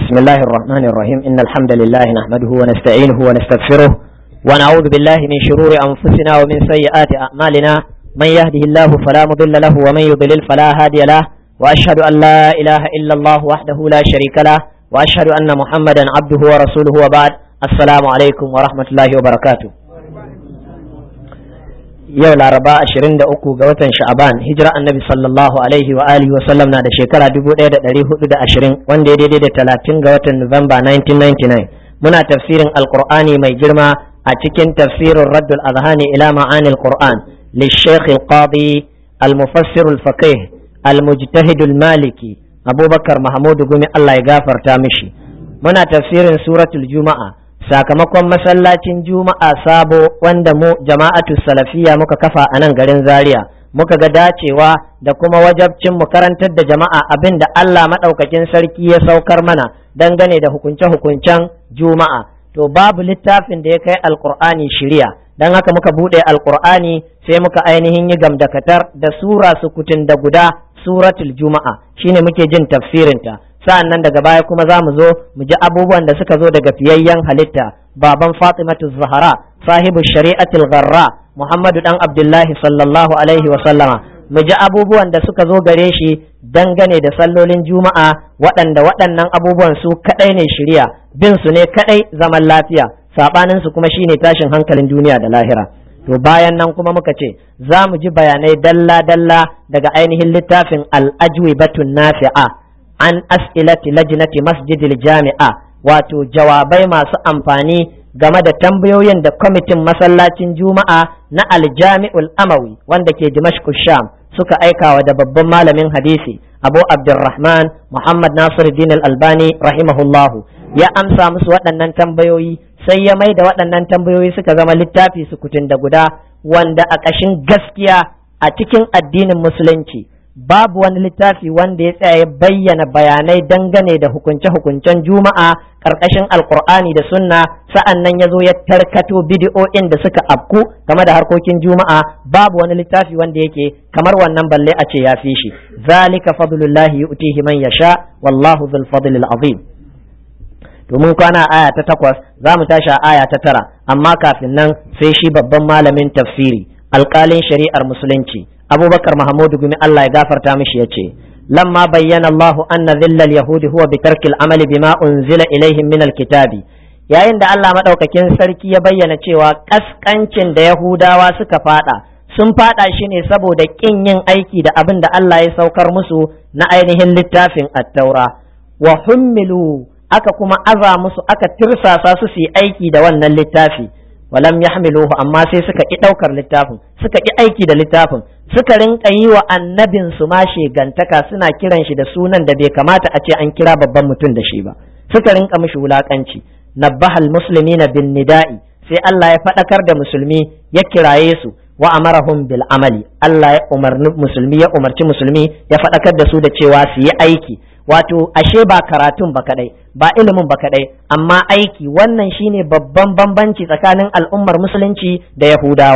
بسم الله الرحمن الرحيم إن الحمد لله نحمده ونستعينه ونستغفره ونعوذ بالله من شرور أنفسنا ومن سيئات أعمالنا من يهده الله فلا مضل له ومن يضلل فلا هادي له وأشهد أن لا إله إلا الله وحده لا شريك له وأشهد أن محمدا عبده ورسوله وبعد السلام عليكم ورحمة الله وبركاته. yau laraba 23 ga watan sha'aban hijira annabi sallallahu alaihi wa alihi wa sallam na da shekara 1420 wanda ya daidai da 30 ga watan Nuwamba 1999 muna tafsirin alqur'ani mai girma a cikin tafsirin raddul azhani ila ma'ani alqur'an lishaykh alqadi almufassir alfaqih almujtahid almaliki abubakar mahmud gumi Allah ya gafarta mishi. Muna tafsirin suratul juma'a sakamakon masallacin juma'a sabo wanda mu jama'atu salafiya muka kafa a nan garin Zaria muka ga dacewa da kuma wajabcin mu karantar da jama'a abin da Allah madaukakin sarki ya saukar mana dangane da hukunce-hukuncen juma'a. To babu littafin da ya kai alqur'ani shiriya, dan haka muka bude alqur'ani sai muka ainihin yi gamdakatar da sura sukutun da guda suratul juma'a shine muke jin tafsirinta. sa'an nan daga baya kuma za mu zo mu ji abubuwan da suka zo daga fiyayyen halitta baban Fatimatu Zahra sahibu shari'atul gharra Muhammadu dan Abdullahi sallallahu alaihi wa sallama, mu ji abubuwan da suka zo gare shi dangane da sallolin juma'a waɗannan abubuwan su kadai ne shiriya, bin su ne kadai zaman lafiya, sabanin su kuma shine tashin hankalin duniya da lahira. To bayan nan kuma muka ce za mu ji bayanai dalla daga ainihin littafin al-ajwibatun nafi'a an as'ilati lajnati masjidil jami'a, wato jawabai masu amfani game da tambayoyin da kwamitin masallacin juma'a na aljami'ul amawi wanda ke Dimashq Sham suka aikawa da babban malamin hadisi Abu Abdurrahman Muhammad Nasiruddin Al-Albani rahimahullahu. Ya amsa musu waɗannan tambayoyi sai ya mai da waɗannan tambayoyi suka zama littafi sukutun da guda wanda a ƙashin gaskiya a cikin addinin musulunci babu wani littafi wanda ya tsaya ya bayyana bayanai dangane da hukunce-hukuncen juma'a ƙarƙashin alkur'ani da sunna, sa'an nan ya zo ya tarkato bidiyo'in da suka afku game da harkokin juma'a. Babu wani littafi wanda yake kamar wannan balle a ce ya fi shi. Zalika fadlullahi yu'tihi man yasha wallahu dhul fadlil azim. To mun kwana aya ta 8 za mu tashi a aya ta 9, amma kafin nan sai shi babban malamin tafsiri alƙalin shari'ar musulunci abubakar mahamudu gumi Allah ya gafarta mishi ya ce lamma bayyana Allahu anna dhillal yahudi huwa bi tarkil amali bima unzila ilaihim min alkitabi, yayin da Allah madaukakin sarki ya bayyana cewa kaskancin da yahudawa suka sun fada shi ne saboda kin yin aiki da abin da Allah ya saukar musu na ainihin littafin at-taura, wa hummilu aka kuma aza musu aka tirsasa su yi aiki da wannan littafi, walam yahmiluhu amma sai suka ki daukar littafin, suka ki aiki da littafin, suka rinka yi wa annabin su ma shegantaka, suna kiran shi da sunan da bai kamata a ce an kira babban mutum da shi ba, suka rinka mishi wulakanci. Nabbahal muslimina bin nida'i, sai Allah ya fadakar da musulmi ya kiraye su, wa amarahum bil amali, Allah ya umarci musulmi ya fadakar da su da cewa su yi aiki. Wato ashe ba karatun ba kadai, ba ilimin ba kadai, amma aiki. Wannan shine babban bambanci tsakanin al'ummar musulunci da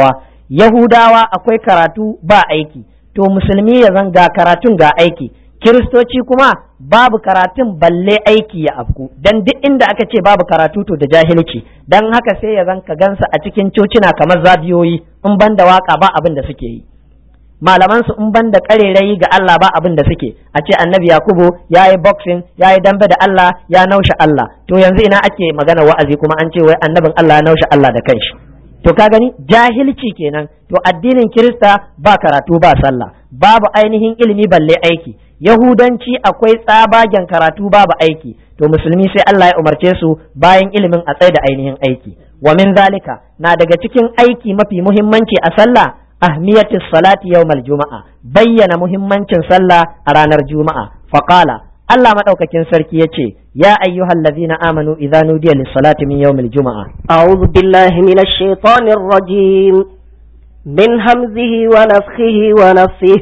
Yahudawa akwai karatu ba aiki, to musulmi ya zan ga karatun ga aiki. Kiristoci kuma babu karatun balle aiki ya afku, dan duk inda aka ce babu karatu to da jahilci, dan haka sai ya zan ka gansa a cikin cocina kamar zabiyoyi, in banda waka ba abin da suke yi. Malaman su in banda karerayi ga Allah ba abin da suke, a ce annabi Yakubu yayi boxing, yayi dambe da Allah, ya naushe Allah. To yanzu ina ake magana wa'azi kuma an ce wai annabin Allah ya naushe Allah da kanshi. To ka gani jahilci kenan. To addinin Kirista ba karatu ba sallah, babu ainihin ilimi balle aiki. Yahudanci akwai tsabagen karatu babu aiki. To musulmi sai Allah ya umarce su bayan ilimin a tsaye da ainihin aiki. Wa min zalika, na daga cikin aiki mafi muhimmanci a sallah ahmiyatis salati yawmal juma'a, bayyana muhimmancin sallah a ranar juma'a. Faqala, Allah madaukakin sarki yace ya ayyuhal ladzina amanu idza nudiya lis salati min yawmil juma'a. A'udhu billahi minash shaitanir rajim. Min hamzihi wa nafthihi wa nafthihi.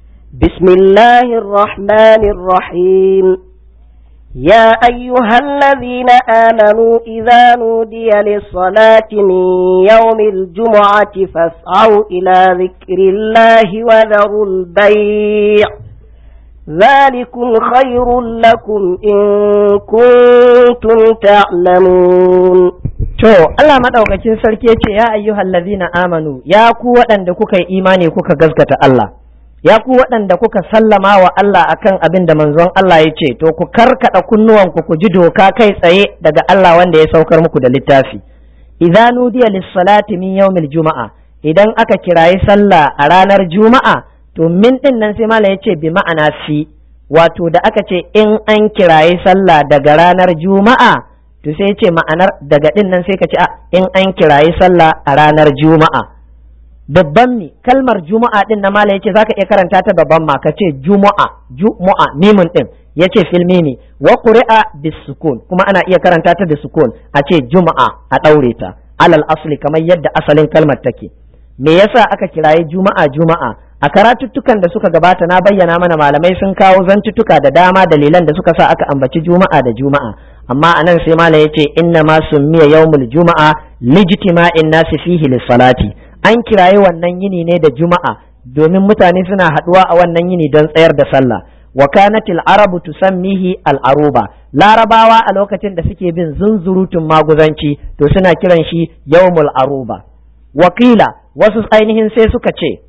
Bismillahir rahmanir rahim. يا أيها الذين آمنوا إذا نودي للصلاة من يوم الجمعة فاسعوا إلى ذكر الله وذروا البيع ذلكم خير لكم إن كنتم تعلمون. To Allah madaukakin sarki yace ya ayyuhal ladzina amanu, ya ku waɗanda kuka yi imani kuka gaskata Allah, ya ku waɗanda kuka sallama wa Allah akan abin da manzon Allah ya ce, to ku karkada kunnuwanku ku ji doka kai tsaye daga Allah wanda ya saukar muku da littafi. Idza nudiya lis-salati min yawmil juma'a, idan aka kirayi sallah a ranar juma'a, to min din nan sai mala yace bi ma'ana fi, wato da aka ce in an kirayi sallah daga ranar juma'a, to sai yace ma'anar daga din nan sai ka ce in an kirayi sallah a ranar juma'a. Babban mi kalmar juma'a din na mala yace zaka iya karanta ta babban ma ka ce juma'a mimun din yace fil mimi wa quri'a bis sukun, kuma ana iya karanta ta da sukun a ce juma'a a daure ta alal asli kamar yadda asalin kalmar take. Me yasa aka kirayi juma'a? A karatuttukan da suka gabata na bayyana mana malamai sun kawo zantuttuka da dama dalilan da suka sa aka ambaci juma'a da juma'a, amma anan sai malam yace inna ma summiya yawmul juma'a lijtima'in nasi fihi lis-salati, an kirayi wannan yini ne da juma'a domin mutane suna haduwa a wannan yini don tsayar da sallah. Wa kanatil arabu tusammihi al-aruba, larabawa a lokacin da suke bin zunzurutun maguzanci to suna kiran shi yawmul aruba. Wakila wasu ainihin sai suka ce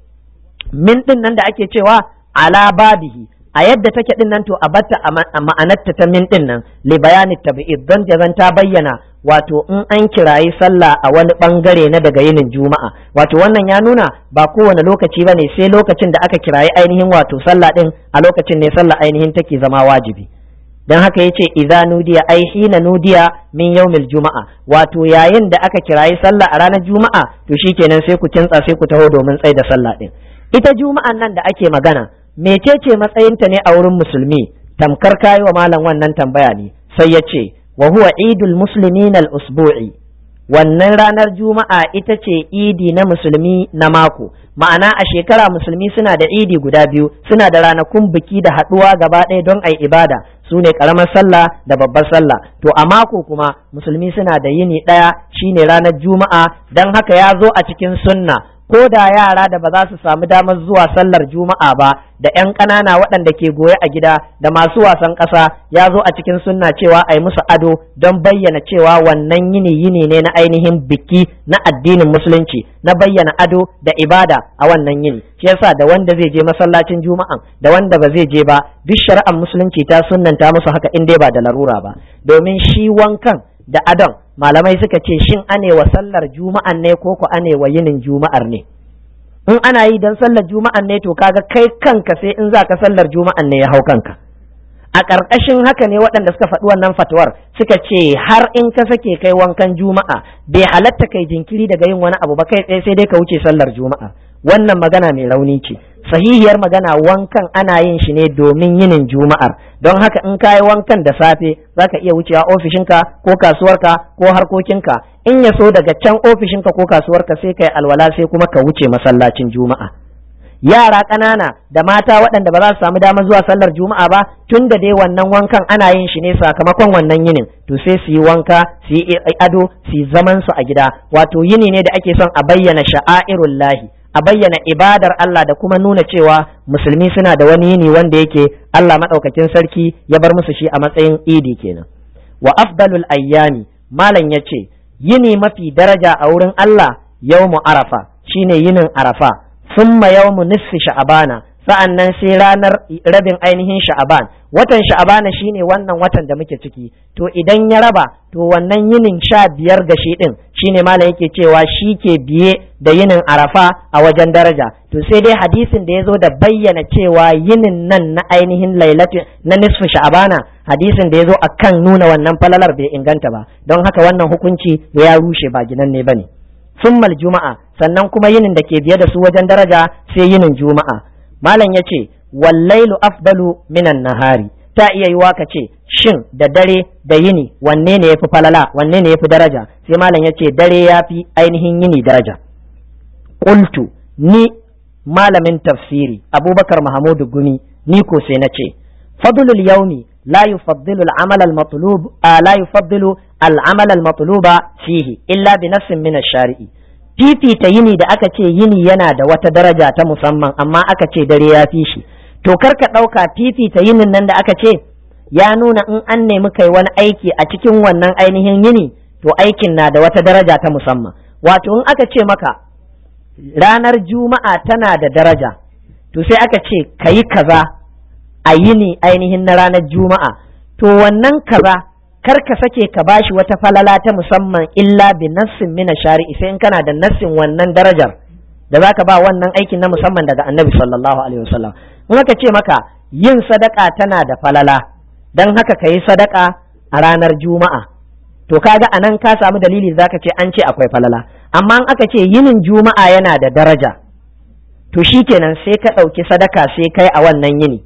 min din nan da ake cewa ala babihi, a yadda take din nan to a batta a ma'anarta ta min din nan li bayani tabi'id, don jazan ta bayyana wato in an kirayi sallah a wani bangare na daga yinin juma'a, wato wannan ya nuna ba kowane lokaci bane sai lokacin da aka kirayi ainihin wato sallah din a lokacin ne sallah ainihin take zama wajibi. dan haka yace idza nudiya ai hina nudiya min yawmil juma'a, wato yayin da aka kirayi sallah a ranar juma'a to shikenan sai ku kintsa sai ku taho domin tsai da sallah din. Ita juma'an nan da ake magana mecece matsayinta ne a wurin musulmi? Tamkar kayi wa malam wannan tambaya ne, sai ya ce wa huwa idul muslimin al-usbu'i, wannan ranar juma'a ita ce idi na musulmi na mako, ma'ana a shekara musulmi suna da idi guda biyu, suna da ranakun biki da haɗuwa gaba ɗaya don ai ibada, su ne ƙaramar sallah da babbar sallah. To a mako kuma musulmi suna da yini ɗaya shine ranar juma'a, don haka ya zo a cikin sunna ko da yara da ba za su samu damar zuwa sallar juma'a ba, da 'yan ƙanana waɗanda ke goye a gida da masu wasan ƙasa, ya zo a cikin sunna cewa a yi musu ado don bayyana cewa wannan yini ne na ainihin biki na addinin musulunci, na bayyana ado da ibada a wannan yini. Shi yasa da wanda zai je masallacin juma'an da wanda ba zai je ba, duk shari'ar musulunci ta sunnanta musu haka in dai ba da larura ba, domin shi wankan da adon malamai suka ce shin ane wa sallar juma'an ne ko ane wa yinin juma'ar ne? In ana yi don sallar juma'an ne to kaga kai kanka sai in za ka sallar juma'an ne ya hau kanka. A ƙarƙashin haka ne waɗanda suka faɗi wannan fatuwar suka ce har in ka sake kai wankan juma'a bai halatta kai jinkiri daga yin wani abu ba, kai tsaye sai dai ka wuce sallar juma'a. Wannan magana mai rauni ce. Sahihiyar magana wankan ana yin shi ne domin yinin juma'ar, don haka in ka yi wankan da safe za ka iya wucewa ofishinka ko kasuwarka ko harkokinka, in ya so daga can ofishinka ko kasuwarka sai ka yi alwala sai kuma ka wuce masallacin juma'a. Yara ƙanana da mata waɗanda ba za su samu damar zuwa sallar juma'a ba, tun da dai wannan wankan ana yin shi ne sakamakon wannan yinin, to sai su yi wanka, su yi ado, su yi zaman su a gida. Wato yini ne da ake son a bayyana sha'airullahi, a bayyana ibadar Allah da kuma nuna cewa musulmi suna da wani yini wanda yake Allah maɗaukakin sarki ya bar musu shi a matsayin idi kenan. Wa afdalul ayyami, malam yace yini mafi daraja a wurin Allah yawmu arafa, shine yinin arafa, summa yawmu nisfi sha'abana, sa'annan sai ranar rabin ainihin sha'aban. Watan sha'abana shine wannan watan da muke ciki, to idan ya raba to wannan yinin 15 ga shi din shine malam yake cewa shi ke biye da yinin arafa a wajen daraja. To sai dai hadisin da ya zo da bayyana cewa yinin nan na ainihin lailatu na nisfu sha'abana, hadisin da ya zo akan nuna wannan falalar bai inganta ba, don haka wannan hukunci ya rushe ba ginanne bane. Summal juma'a, sannan kuma yinin da ke biye da su wajen daraja sai yinin juma'a. Malam yace wallailu afdalu minan nahari, ta iya yiwa ka ce shin da dare da yini wanne ne yafi falala, wanne ne yafi daraja? Sai malam yace dare yafi ainihin yini daraja. Qultu, ni malamin tafsiri Abubakar Mahamudu Gumi, ni ko sai nace fadlul yawmi la yufaddilu al-amal al-matlub la yufaddilu al-amal al-matluba fihi illa bi nafsin min ash-shari'i. Fifita yini da aka ce yini yana da wata daraja ta musamman amma aka ce dare ya fi shi, to kar ka ɗauka fifita yinin nan da aka ce ya nuna in an nemi kai wani aiki a cikin wannan ainihin yini to aikin na da wata daraja ta musamman. Wato in aka ce maka ranar juma'a tana da daraja to sai aka ce ka yi kaza a yini ainihin na ranar juma'a, to wannan kaza kar ka sake ka bashi wata falala ta musamman illa bi nassin min shari'i, sai in kana da nassin wannan darajar da zaka ba wannan aikin na musamman daga annabi sallallahu alaihi wasallam. In aka ce maka yin sadaka tana da falala dan haka ka yi sadaka a ranar juma'a, to kaga anan ka samu dalili zaka ce an ce akwai falala. Amma in aka ce yinin juma'a yana da daraja, to shikenan sai ka ɗauki sadaka sai kai a wannan yini,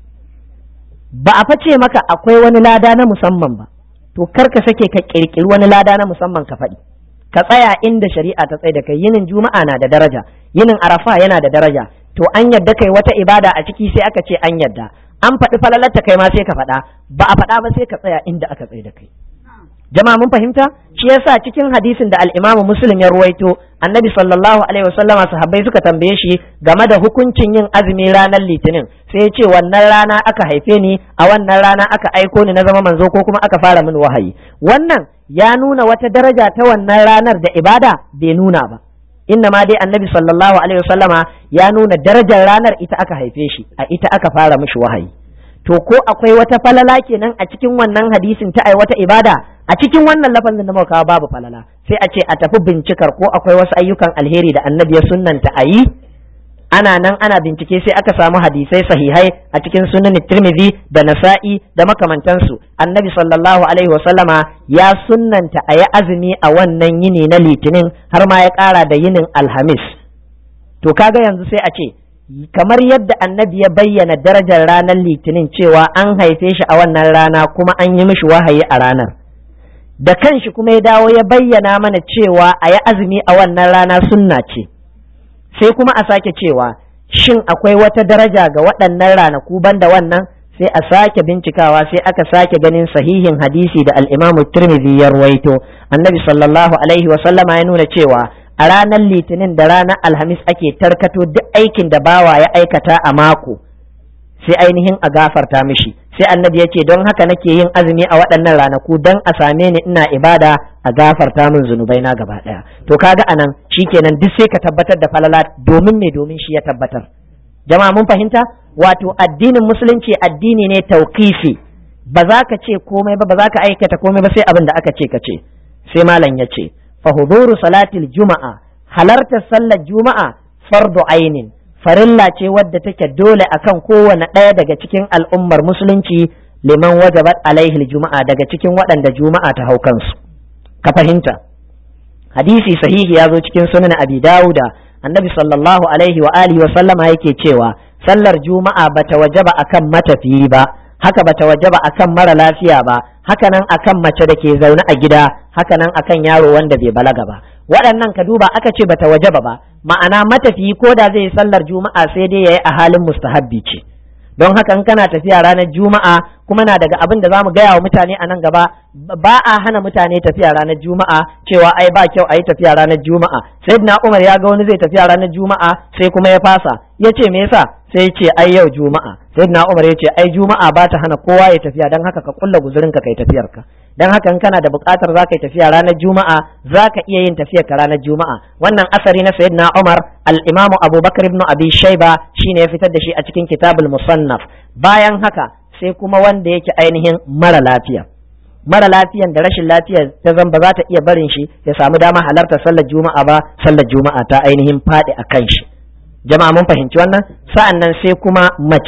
ba a face maka akwai wani lada na musamman ba, to kar ka sake ka kirkiri wani lada na musamman ka faɗi, ka tsaya inda shari'a ta tsaye da kai. Yinin juma'a na da daraja, yinin arafa yana da daraja, to an yadda kai wata ibada a ciki sai aka ce an yadda, an faɗi falalarta kai ma sai ka faɗa, ba a faɗa ba sai ka tsaya inda aka tsaye da kai. Jama'a mun fahimta? Shi yasa cikin hadisin da al-Imam Muslim ya ruwaito, Annabi sallallahu alaihi wasallama sahabbai suka tambaye shi game da hukuncin yin azumi ranar Litinin, sai ya ce wannan rana aka haife ni, a wannan rana aka aiko ni na zama manzo ko kuma aka fara min wahayi. Wannan ya nuna wata daraja ta wannan ranar da ibada bai nuna ba. Inna ma dai Annabi sallallahu alaihi wasallama ya nuna darajar ranar ita aka haife shi, a ita aka fara mishi wahayi. To ko akwai wata falala kenan a cikin wannan hadisin ta ai wata ibada? A cikin wannan lafazin da muka kawo babu falala, sai a ce a tafi bincikar ko akwai wasu ayyukan alheri da annabi ya sunnanta a yi. Ana nan ana bincike sai aka samu hadisai sahihai a cikin sunan Tirmidhi da Nasa'i da makamantansu. Annabi sallallahu alaihi wasallama ya sunnanta a yi azumi a wannan yini na Litinin, har ma ya ƙara da yinin Alhamis. To kaga yanzu sai a ce kamar yadda annabi ya bayyana darajar ranar Litinin cewa an haife shi a wannan rana kuma an yi mishi wahayi a ranar, da kanshi kuma ya dawo ya bayyana mana cewa a yi azumi a wannan rana sunna ce, sai kuma a sake cewa shin akwai wata daraja ga waɗannan ranaku banda wannan, sai a sake bincikawa sai aka sake ganin sahihin hadisi da al-Imam Tirmidhi ya ruwaito. Annabi sallallahu alaihi wa sallama ya nuna cewa a ranar Litinin da ranar Alhamis ake tarkato duk aikin da bawa ya aikata a mako sai ainihin a gafarta mishi. Sai annabi ya ce don haka nake yin azumi a waɗannan ranaku don a same ni ina ibada a gafarta min zunubai na gaba ɗaya. To kaga anan shikenan duk sai ka tabbatar da falala domin me, domin shi ya tabbatar. Jama'a mun fahimta? Wato addinin musulunci addini ne tauqifi, ba za ka ce komai ba, ba za ka aikata komai ba sai abin da aka ce ka ce. Sai malam ya ce fa huduru salatil juma'a, halartar sallar juma'a fardu ainin, farilla ce wadda take dole akan kowane ɗaya daga cikin al'ummar musulunci, liman wajabat alaihi juma'a, daga cikin waɗanda juma'a ta hau kansu. Ka fahimta? Hadisi sahihi ya zo cikin sunan Abi Dawuda, annabi sallallahu alaihi wa alihi wa sallama yake cewa sallar juma'a bata wajaba akan matafiyi ba, haka bata wajaba akan mara lafiya ba, haka nan akan mace da ke zaune a gida, haka nan akan yaro wanda bai balaga ba. Waɗannan ka duba aka ce bata wajaba ba, ma'ana matafiyi ko da zai yi sallar juma'a sai dai yayi a halin mustahabbi ce. Don haka in kana tafiya ranar juma'a, kuma na daga abin da zamu gaya wa mutane a nan gaba, ba a hana mutane tafiya ranar juma'a cewa ai ba kyau a yi tafiya ranar juma'a. Sayyidina Umar ya ga wani zai tafiya ranar juma'a sai kuma ya fasa, ya ce me yasa? Sai ya ce ai yau juma'a. Sayyidina Umar ya ce ai juma'a ba ta hana kowa ya tafiya, don haka ka kulla guzurinka kai tafiyarka. Dan haka in kana da buƙatar za ka yi tafiya ranar juma'a, za ka iya yin tafiyar ka ranar juma'a. Wannan asari na sayyidina Umar, al-Imam Abu Bakar ibn Abi Shayba shine ya fitar da shi a cikin Kitabul Musannaf. Bayan haka sai kuma wanda yake ainihin mara lafiya, mara lafiyan da rashin lafiya ta zan ba za ta iya barin shi ya samu dama halartar sallar juma'a ba, sallar juma'a ta ainihin faɗi a kan shi. Jama'a mun fahimci wannan? Sa'an nan sai kuma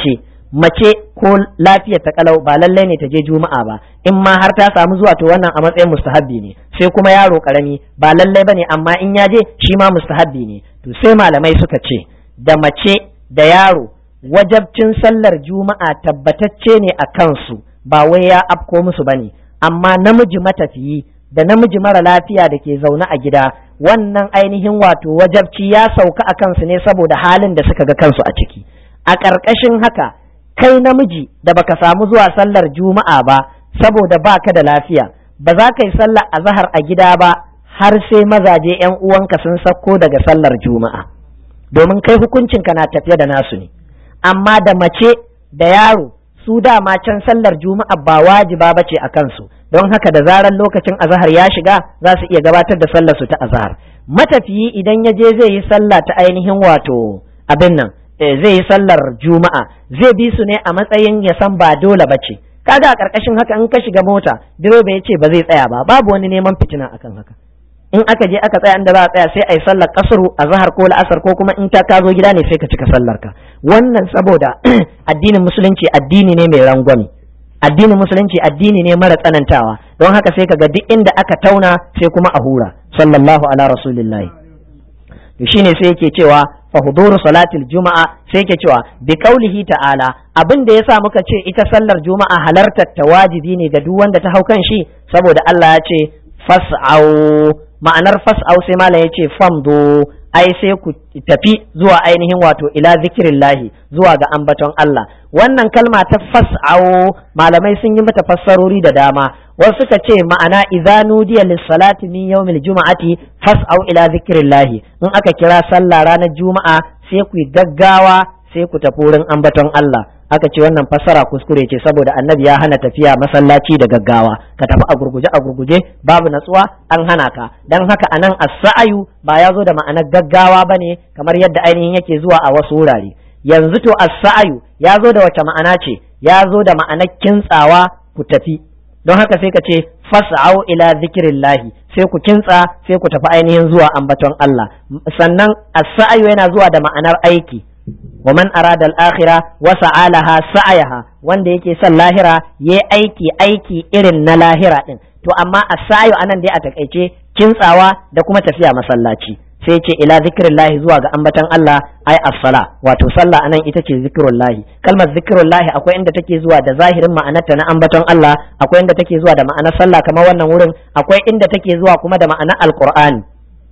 mace ko lafiyar ta kalau ba lallai ne ta je juma'a ba, in ma har ta samu zuwa to wannan a matsayin mustahabbi ne. Sai kuma yaro karami ba lallai bane, amma in ya je shi ma mustahabbi ne. To sai malamai suka ce da mace da yaro wajabcin sallar juma'a tabbatacce ne a kansu, ba wai ya afko musu bane. Amma namiji matafiyi da namiji mara lafiya da ke zaune a gida, wannan ainihin wato wajabci ya sauka a kansu ne saboda halin da suka ga kansu a ciki. A ƙarƙashin haka kai namiji da baka samu zuwa sallar juma'a ba saboda baka da lafiya, ba za ka yi sallar azhar a gida ba har sai mazaje yan uwanka sun sako daga sallar juma'a, domin kai hukuncinka na tafiye da nasu ne. amma da mace da yaro su dama can sallar juma'a ba wajiba bace a kansu, don haka da zarar lokacin azhar ya shiga za su iya gabatar da sallar su ta azhar. Matafiyi idan ya je zai yi sallah ta ainihin wato abin nan zai yi sallar juma'a zai bi su ne a matsayin ya san ba dole bace. Kaga a karkashin haka in ka shiga mota direba ya ce ba zai tsaya ba, babu wani neman fitina akan haka. In aka je aka tsaya inda za a tsaya sai a yi sallar kasru azhar ko la'asar, ko kuma in ta ka zo gida ne sai ka cika sallar ka. Wannan saboda addinin musulunci addini ne mai rangwame, addinin musulunci addini ne mara tsanantawa, don haka sai kaga duk inda aka tauna sai kuma a hura. Sallallahu ala rasulillahi. To shine sai yake cewa fa huduru salatil juma'a, sai yake cewa bi qaulihi ta'ala, abin da yasa muka ce ita sallar juma'a halartar ta wajibi ne ga duk wanda ta hau kan shi, saboda Allah ya ce fas'au. Ma'anar fas'au sai malam ya ce famdu, ai sai ku tafi zuwa ainihin wato ila zikirillahi, zuwa ga ambaton Allah. Wannan kalma ta fas'au malamai sun yi mata fassarori da dama. Wasu suka ce ma'ana idza nudiya lis-salati min yawmil juma'ati fas'au ila zikirillahi, in aka kira sallah ranar juma'a sai ku yi gaggawa sai ku tafi wurin ambaton Allah. Aka ce wannan fassara kuskure ce, saboda annabi ya hana tafiya masallaci da gaggawa, ka tafi a gurguje babu natsuwa, an hana ka. Dan haka anan as-sa'yu ba ya zo da ma'anar gaggawa bane kamar yadda ainihin yake zuwa a wasu wurare. Yanzu to as-sa'yu ya zo da wace ma'ana ce? Ya zo da ma'anar kintsawa ku tafi. Don haka sai ka ce fas'au ila zikrillahi, sai ku kintsa sai ku tafi ainihin zuwa ambaton Allah. Sannan as-sa'yu yana zuwa da ma'anar aiki. wa man arada al-akhirah wa sa'alaha sa'ayaha, wanda yake son lahira yayi aiki irin na lahira din. To amma as-sa'yu anan dai a takaice kintsawa da kuma tafiya masallaci. Sai ce ila zikrillahi, zuwa ga ambatan Allah, ai as-sala, wato sallah anan ita ce zikrullahi. Kalmar zikrullahi akwai inda take zuwa da zahirin ma'anarta na ambatan Allah, akwai inda take zuwa da ma'anar sallah kamar wannan wurin, akwai inda take zuwa kuma da ma'anar alqur'ani.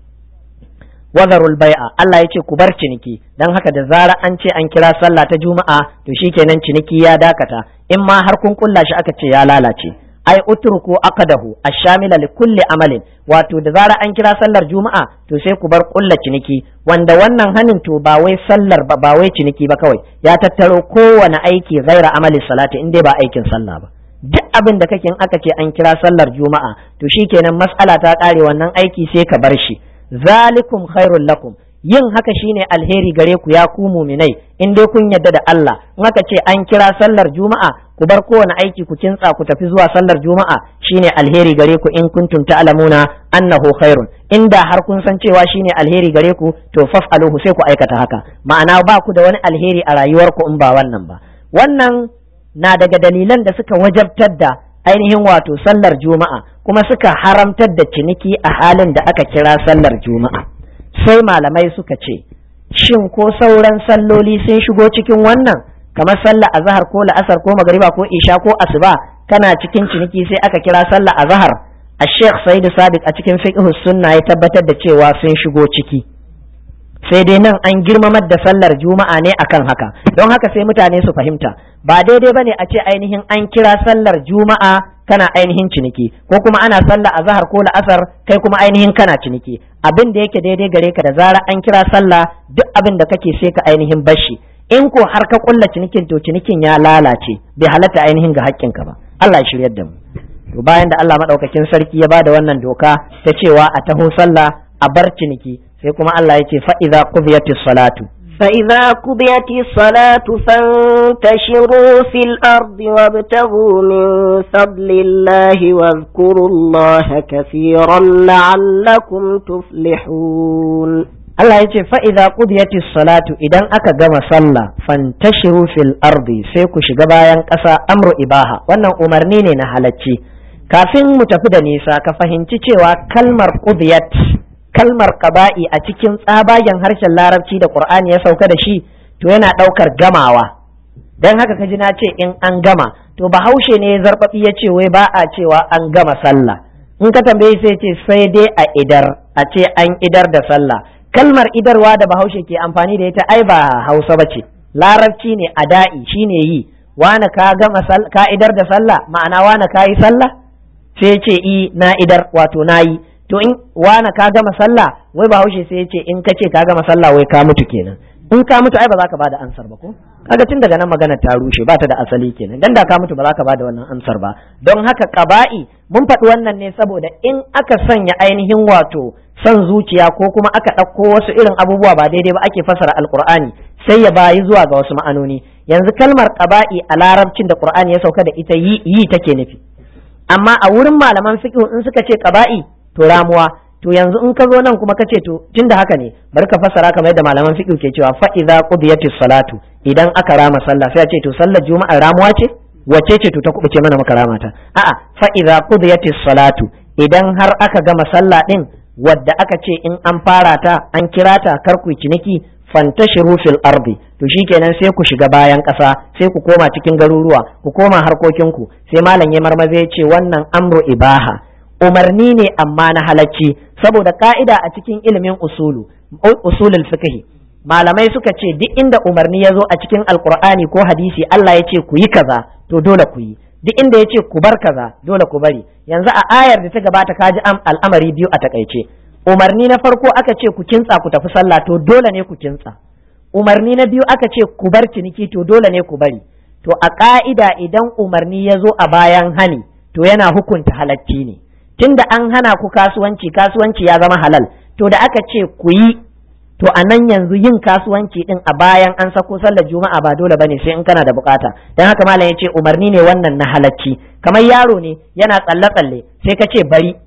Wazarul bai'a, Allah ya ce ku bar ciniki, dan haka da zara an ce an kira sallah ta juma'a to shikenan ciniki ya dakata, in ma har kun kulla shi aka ce ya lalace. Ai utruku aqadahu ash-shamila li kulli amalin, wato da zara an kira sallar juma'a to sai ku bar kulla ciniki, wanda wannan hanin to ba wai sallar ba wai ciniki ba kawai, ya tattaro kowane aiki ghaira amali salati, in dai ba aikin sallah ba. Duk abin da kake in aka ce an kira sallar juma'a to shikenan mas'ala ta kare, wannan aiki sai ka bar shi. Zalikum khairul lakum, yin haka shine alheri gare ku ya ku muminai, in dai kun yadda da Allah. In aka ce an kira sallar juma'a ku bar kowane aiki ku kintsa ku tafi zuwa sallar juma'a shine alheri gare ku, in kuntum ta'lamuna annahu khairun, inda har kun san cewa shine alheri gare ku to faf'aluhu, sai ku aikata haka. Ma'ana ba ku da wani alheri a rayuwarku in ba wannan ba. Wannan na daga dalilan da suka wajabtar da ainihin wato sallar juma'a, kuma suka haramtar da ciniki a halin da aka kira sallar juma'a. Sai malamai suka ce, shin ko sauran salloli sun shigo cikin wannan, kamar sallar azhar ko la'asar ko magariba ko isha ko asuba, kana cikin ciniki sai aka kira sallar azhar? Sheikh Said Sabiq a cikin fiqhus sunna ya tabbatar da cewa sun shigo ciki. Sai dai nan an girmamar da sallar juma'a ne akan haka, don haka sai mutane su fahimta ba daidai bane a ce ainihin an kira sallar juma'a kana ainihin ciniki, ko kuma ana sallar azhar ko la'asar kai kuma ainihin kana ciniki. Abin da yake daidai gare ka, da zara an kira sallah duk abin da kake sai ka ainihin bashi. In ko har ka kulla cinikin to cinikin ya lalace, bai halatta ainihin ga haƙƙinka ba. Allah ya shiryar da mu. To bayan da Allah madaukakin sarki ya bada wannan doka ta cewa a taho sallah a bar ciniki, sai kuma Allah ya ce fa'iza qudiyatis salatu, فإذا قضيت الصلاة فانتشروا في الأرض وابتغوا من فضل الله واذكروا الله كثيرا لعلكم تفلحون. Allah ya ce fa'iza qudiyatis salatu, idan aka gama sallah fantashiru fil ardi, sai ku shiga bayan ƙasa. Amru ibaha, wannan umarni ne na halacci. Kafin mu tafi da nisa ka fahimci cewa kalmar qudiyat, kalmar qaba'i a cikin tsabagen harshen larabci da Qur'ani ya sauka da shi to yana ɗaukar gamawa. Dan haka kaji na ce in an gama, to Bahaushe ne zarbabi ya ce wai ba a cewa an gama sallah. In ka tambaye sai ce sai dai a idar, a ce an idar da sallah. Kalmar idarwa da Bahaushe ke amfani da ita ai ba Hausa bace, larabci ne, ada'i shine yi. Wane ka gama ka idar da sallah, ma'ana wane ka yi sallah? Sai ce i na idar, wato na yi. To in wane ka gama sallah, wai Bahaushe sai ce in ka ce ka gama sallah wai ka mutu kenan. in ka mutu ai ba za ka bada ansar ba ko kaga tun daga nan magana ta rushe ba ta da asali kenan dan da ka mutu ba za ka bada wannan ansar ba. Don haka qaba'i mun faɗi wannan ne saboda in aka sanya ainihin wato son zuciya ko kuma aka ɗauko wasu irin abubuwa ba daidai ba ake fasara alqur'ani sai ya bayi zuwa ga wasu ma'anoni. Yanzu kalmar qaba'i a larabcin da qur'ani ya sauka da ita yi take nufi, amma a wurin malaman fiqh in suka ce qaba'i to ramuwa. To yanzu in ka zo nan kuma ka ce to tunda haka ne bari ka fassara kamar yadda malaman fiqh ke cewa fa idza qudiyatis salatu, idan aka rama sallah sai a ce to sallar juma'a ramuwa ce wace ce to ta kubuce mana maka rama ta. A'a, fa idza qudiyatis salatu, idan har aka gama sallah din wadda aka ce in an fara ta an kira ta kar ku ciniki fantashiru fil ardi, to shikenan sai ku shiga bayan ƙasa, sai ku koma cikin garuruwa, ku koma harkokinku. Sai malam ya marmaze ya ce wannan amru ibaha, umarni ne amma na halacci, saboda ka'ida a cikin ilimin usulul fiqh malamai suka ce duk inda umarni ya zo a cikin alqur'ani ko hadisi Allah ya ce ku yi kaza to dole ku yi, duk inda ya ce ku bar kaza dole ku bari. Yanzu a ayar da ta gabata kaji al'amari biyu a takaice. Umarni na farko aka ce ku kintsa ku tafi sallah to dole ne ku kintsa. Umarni na biyu aka ce ku bar ciniki to dole ne ku bari. To a ka'ida idan umarni ya zo a bayan hani to yana hukunta halacci ne. Tunda an hana ku kasuwanci ya zama halal, to da aka ce ku yi to a nan yanzu yin kasuwanci din a bayan an sako sallar juma'a ba dole bane sai in kana da bukata. Dan haka malam ya ce umarni ne wannan na halacci, kamar yaro ne yana tsalle sai ka ce bari,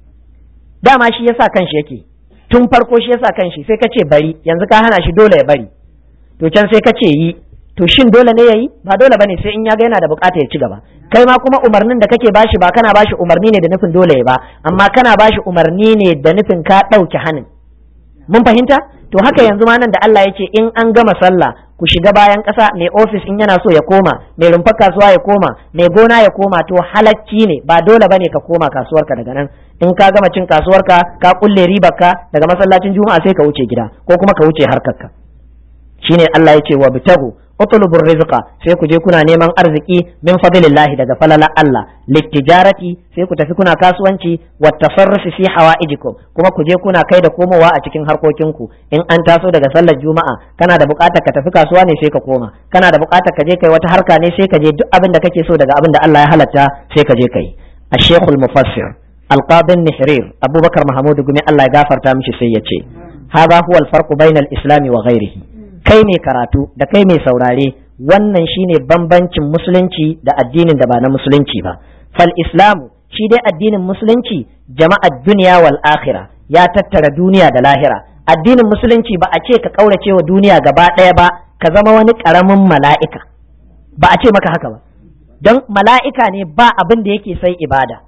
dama shi yasa kanshi yake tun farko shi yasa kanshi, sai ka ce bari, yanzu ka hana shi dole ya bari. To can sai ka ce yi, to shin dole ne yayi? Ba dole bane sai in ya ga yana da bukata ya ci gaba. Kai ma kuma umarnin da kake bashi ba kana bashi umarni ne da nufin dole ya ba, amma kana bashi umarni ne da nufin ka ɗauke hanin. Mun fahimta? To haka yanzu ma nan da Allah ya ce in an gama sallah ku shiga bayan ƙasa, mai ofis in yana so ya koma, mai rumfar kasuwa ya koma, mai gona ya koma, to halacci ne ba dole bane ka koma kasuwarka daga nan. In ka gama cin kasuwarka ka kulle ribarka daga masallacin juma'a sai ka wuce gida ko kuma ka wuce harkarka. Shine Allah ya ce wa bitagu utlubur rizqa, sai ku je kuna neman arziki min fadlillahi daga falala Allah, littijarati sai ku tafi kuna kasuwanci, wa tasarrufi fi hawaijikum kuma ku je kuna kai da komowa a cikin harkokinku. In an taso daga sallar juma'a kana da bukatar ka tafi kasuwa ne sai ka koma, kana da bukatar ka je kai wata harka ne sai ka je, duk abin da kake so daga abin da Allah ya halatta sai ka je kai. Ash-Shaykhul Mufassir Al-Qadi Nihrir Abubakar Mahmud Gumi Allah ya gafarta mishi sai ya ce hadha huwa al-farqu bayna al-islam wa ghayrihi. Kai mai karatu da kai mai saurare, wannan shine bambancin musulunci da addinin da ba na musulunci ba. Fal islamu shi dai addinin musulunci jama'ar duniya wal akhirah, ya tattara duniya da lahira. Addinin musulunci ba a ce ka kaurace wa duniya gaba ɗaya ba, ka zama wani ƙaramin mala'ika, ba a ce maka haka ba, don mala'ika ne ba abin da yake sai ibada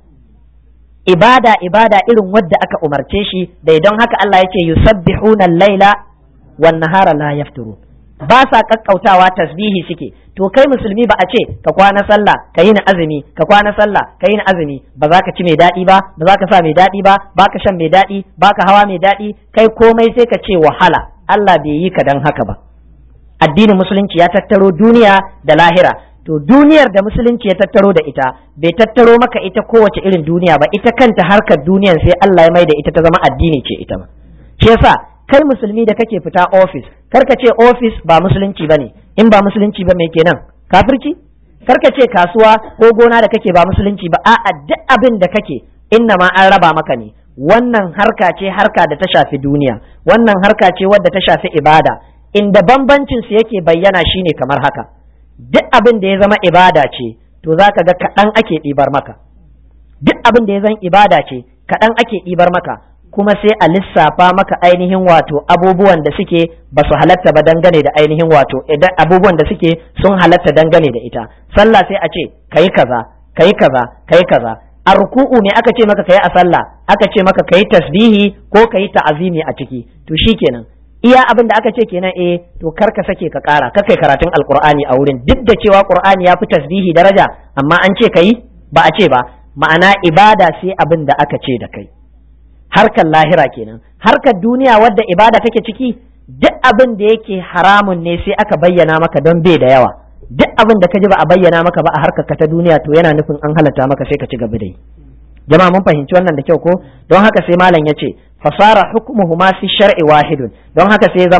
irin wadda aka umarce shi da. Don haka Allah yake yusabbihuna al-laila wan nahara la yafturu, ba sa kakkautawa tasbihi suke. To kai musulmi ba a ce ka kwana sallah ka yi na azumi, ka kwana sallah ka yi na azumi, ba za ka ci mai daɗi ba, ba za ka sa mai daɗi ba, ba ka shan mai daɗi, ba ka hawa mai daɗi, kai komai sai ka ce wahala. Allah bai yi ka dan haka ba. Addinin musulunci ya tattaro duniya da lahira. To duniyar da musulunci ya tattaro da ita bai tattaro maka ita kowace irin duniya ba, ita kanta harkar duniyar sai Allah ya mai da ita ta zama addini ce ita ma. Shi yasa kai musulmi da kake fita ofis, karka ce ofis ba musulunci bane, in ba musulunci ba me kenan? Kafirci? Karka ce kasuwa ko gona da kake ba musulunci ba, a'a duk abin da kake inna ma an raba maka ne. Wannan harka ce harka da ta shafi duniya, wannan harka ce wadda ta shafi ibada. Inda bambancin su yake bayyana shine kamar haka. Duk abin da ya zama ibada ce to zaka ga kaɗan ake ɗibar maka. Duk abin da ya zama ibada ce kaɗan ake ɗibar maka, kuma sai a lissafa maka ainihin wato abubuwan da suke ba su halatta ba dangane da ainihin wato abubuwan da suke sun halatta dangane da ita. Sallah sai a ce kayi kaza kayi kaza kayi kaza. A ruku'u ne aka ce maka kayi a sallah, aka ce maka kayi tasbihi ko kayi ta'azimi a ciki, to shikenan iya abin da aka ce kenan. To kar ka sake ka kara, kar kai karatun alqur'ani a wurin, duk da cewa qur'ani ya fi tasbihi daraja, amma an ce kayi ba a ce ba. Ma'ana ibada sai abin da aka ce da kai. Harkar lahira kenan. Harkar duniya wadda ibada take ciki, duk abin da yake haramun ne sai aka bayyana maka don bai da yawa. Duk abin da ka ji ba a bayyana maka ba a harkar ka ta duniya to yana nufin an halatta maka sai ka ci gaba da yi. Jama'a mun fahimci wannan da kyau ko? Don haka sai malam ya ce fasara hukmuhuma fi shar'i wahidun, don haka sai zama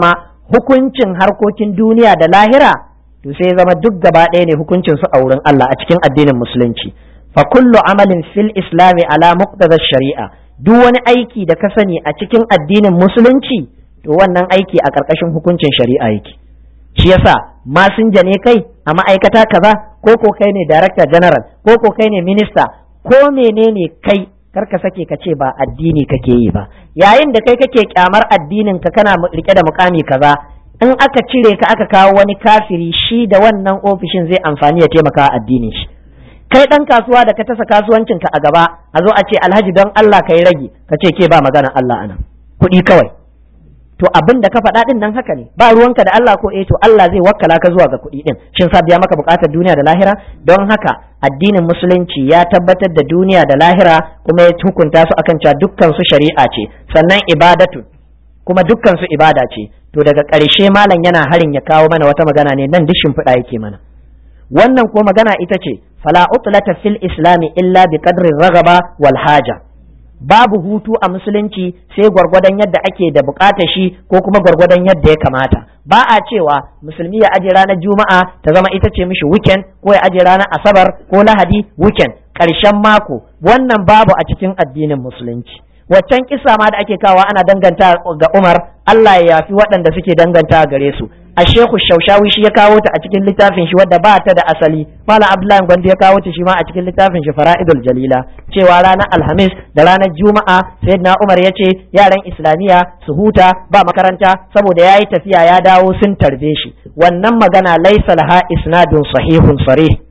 hukuncin harkokin duniya da lahira to sai zama duk gaba ɗaya ne hukuncin su a wurin Allah a cikin addinin musulunci. Fa kullu amalin fil islami ala muqtada shari'a, duk wani aiki da ka sani a cikin addinin musulunci to wannan aiki a ƙarƙashin hukuncin shari'a yake. Shi yasa masinja ne kai a ma'aikata kaza, ko ko kai ne director general, ko ko kai ne minista, ko menene kai, kar ka sake ka ce ba addini kake yi ba. Yayin da kai kake kyamar addinin ka kana rike da mukami kaza, in aka cire ka aka kawo wani kafiri, shi da wannan ofishin zai amfani ya taimaka addinin shi. Kai dan kasuwa da ka tasa kasuwancin ka a gaba, a zo a ce alhaji don Allah ka yi rage, ka ce ke ba magana Allah anan, kuɗi kawai. To abin da ka faɗa din nan haka ne, ba ruwanka da Allah ko to Allah zai wakkala ka zuwa ga kuɗi din. Shin sa biya maka buƙatar duniya da lahira? Don haka addinin musulunci ya tabbatar da duniya da lahira, kuma ya hukunta su akan cewa dukkan su shari'a ce, sannan ibadatu kuma dukkan su ibada ce. To daga ƙarshe malam yana harin ya kawo mana wata magana ne nan dishin fida yake mana. Wannan ko magana ita ce fala utlata fil islami illa bi qadri ragaba wal haja. Babu hutu a musulunci sai gwargwadon yadda ake da bukatar shi ko kuma gwargwadon yadda ya kamata. Ba a cewa musulmi ya aje ranar juma'a ta zama ita ce mishi weekend, ko ya aje ranar asabar ko lahadi weekend, ƙarshen mako. Wannan babu a cikin addinin musulunci. Waccan kisa ma da ake kawo ana danganta ga Umar, Allah ya yafi waɗanda suke danganta gare su. A Shehu Shaushawi shi ya kawo ta a cikin littafin shi wadda ba ta da asali. Malam Abdullahi Gwandi ya kawo ta shi ma a cikin littafin shi Fara'idul Jalila, cewa ranar Alhamis da ranar Juma'a Sayyidina Umar ya ce yaran Islamiyya su huta ba makaranta saboda yayi tafiya ya dawo sun tarbe shi. Wannan magana laisa laha isnadun sahihun sarih,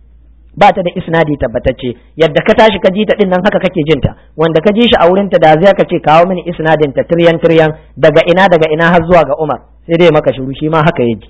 ba ta da isnadi tabbatacce. Yadda ka tashi ka ji ta din nan haka kake jinta, wanda ka ji shi a wurin ta da zai ka ce kawo mini isnadin ta tiryan daga ina har zuwa ga Umar, sai dai maka shiru, shi ma haka yaji.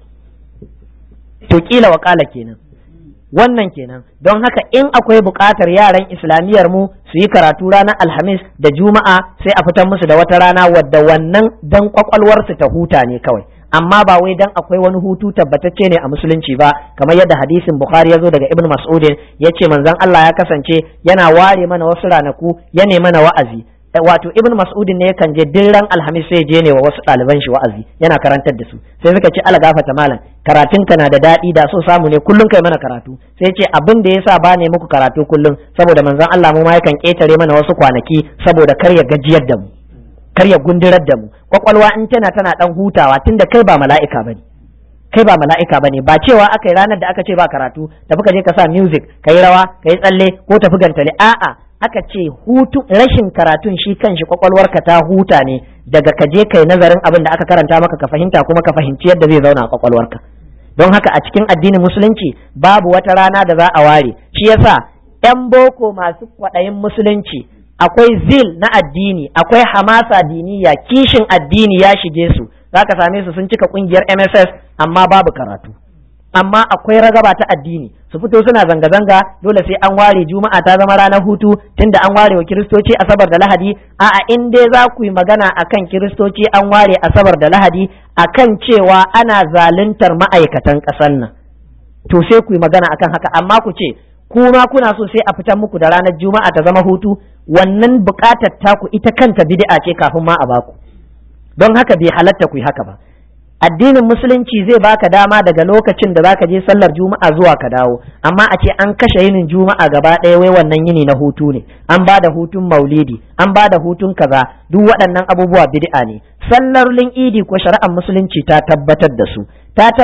To kila wakala kenan, wannan kenan. Don haka in akwai buƙatar yaran islamiyyar mu su yi karatu ranar Alhamis da Juma'a, sai a fitar musu da wata rana wadda wannan dan kwakwalwarsu ta huta ne kawai, amma ba wai dan akwai wani hutu tabbatacce ne a musulunci ba, kamar yadda hadisin Bukhari ya zo daga Ibn Mas'ud ya ce manzon Allah ya kasance yana ware mana wasu ranaku ya ne mana wa'azi. Wato Ibn Mas'ud ne yakan je dirran Alhamis sai je ne wa wasu ɗaliban shi wa'azi, yana karantar da su. Sai suka ce ala gafata malam, karatun ka na da daɗi, da so samu ne kullum kai mana karatu. Sai ce abin da yasa ba ne muku karatu kullum saboda manzon Allah mu ma yakan ƙetare mana wasu kwanaki saboda kar ya gajiyar da mu, kar ya gundurar da mu. Kwakwalwa in tana dan hutawa, tunda kai ba mala'ika bane, kai ba mala'ika bane. Ba cewa aka yi ranar da aka ce ba karatu tafi ka je ka sa music kai rawa kai tsalle ko tafi gantale, a'a, aka ce hutu, rashin karatun shi kanshi kwakwalwarka ta huta ne daga ka je kai nazarin abin da aka karanta maka ka fahimta, kuma ka fahimci yadda zai zauna a kwakwalwarka. Don haka a cikin addinin musulunci babu wata rana da za a ware. Shi yasa 'yan boko masu kwaɗayin musulunci, akwai zil na addini, akwai hamasa diniya, kishin addini ya shige su, zaka same su sun cika kungiyar MSS amma babu karatu. Amma akwai ragaba ta addini, su fito suna zanga-zanga dole sai an ware Juma'a ta zama ranar hutu tunda an ware wa Kiristoci Asabar da Lahadi. A'a, in dai za ku yi magana akan Kiristoci an ware Asabar da Lahadi akan cewa ana zaluntar ma'aikatan ƙasar nan, to sai ku yi magana akan haka. Amma ku ce kuma kuna so sai a fitar muku da ranar Juma'a ta zama hutu, wannan buƙatar taku ita kanta bid'a ce kafin ma a baku. Don haka bai halatta ku yi haka ba. Addinin musulunci zai baka dama daga lokacin da zaka je sallar Juma'a zuwa ka dawo, amma a ce an kashe yinin Juma'a gaba ɗaya wai wannan yini na hutu ne, an ba da hutun maulidi, an ba da hutun kaza, duk waɗannan abubuwa bid'a ne. Sallolin idi ko shari'ar musulunci ta tabbatar da su,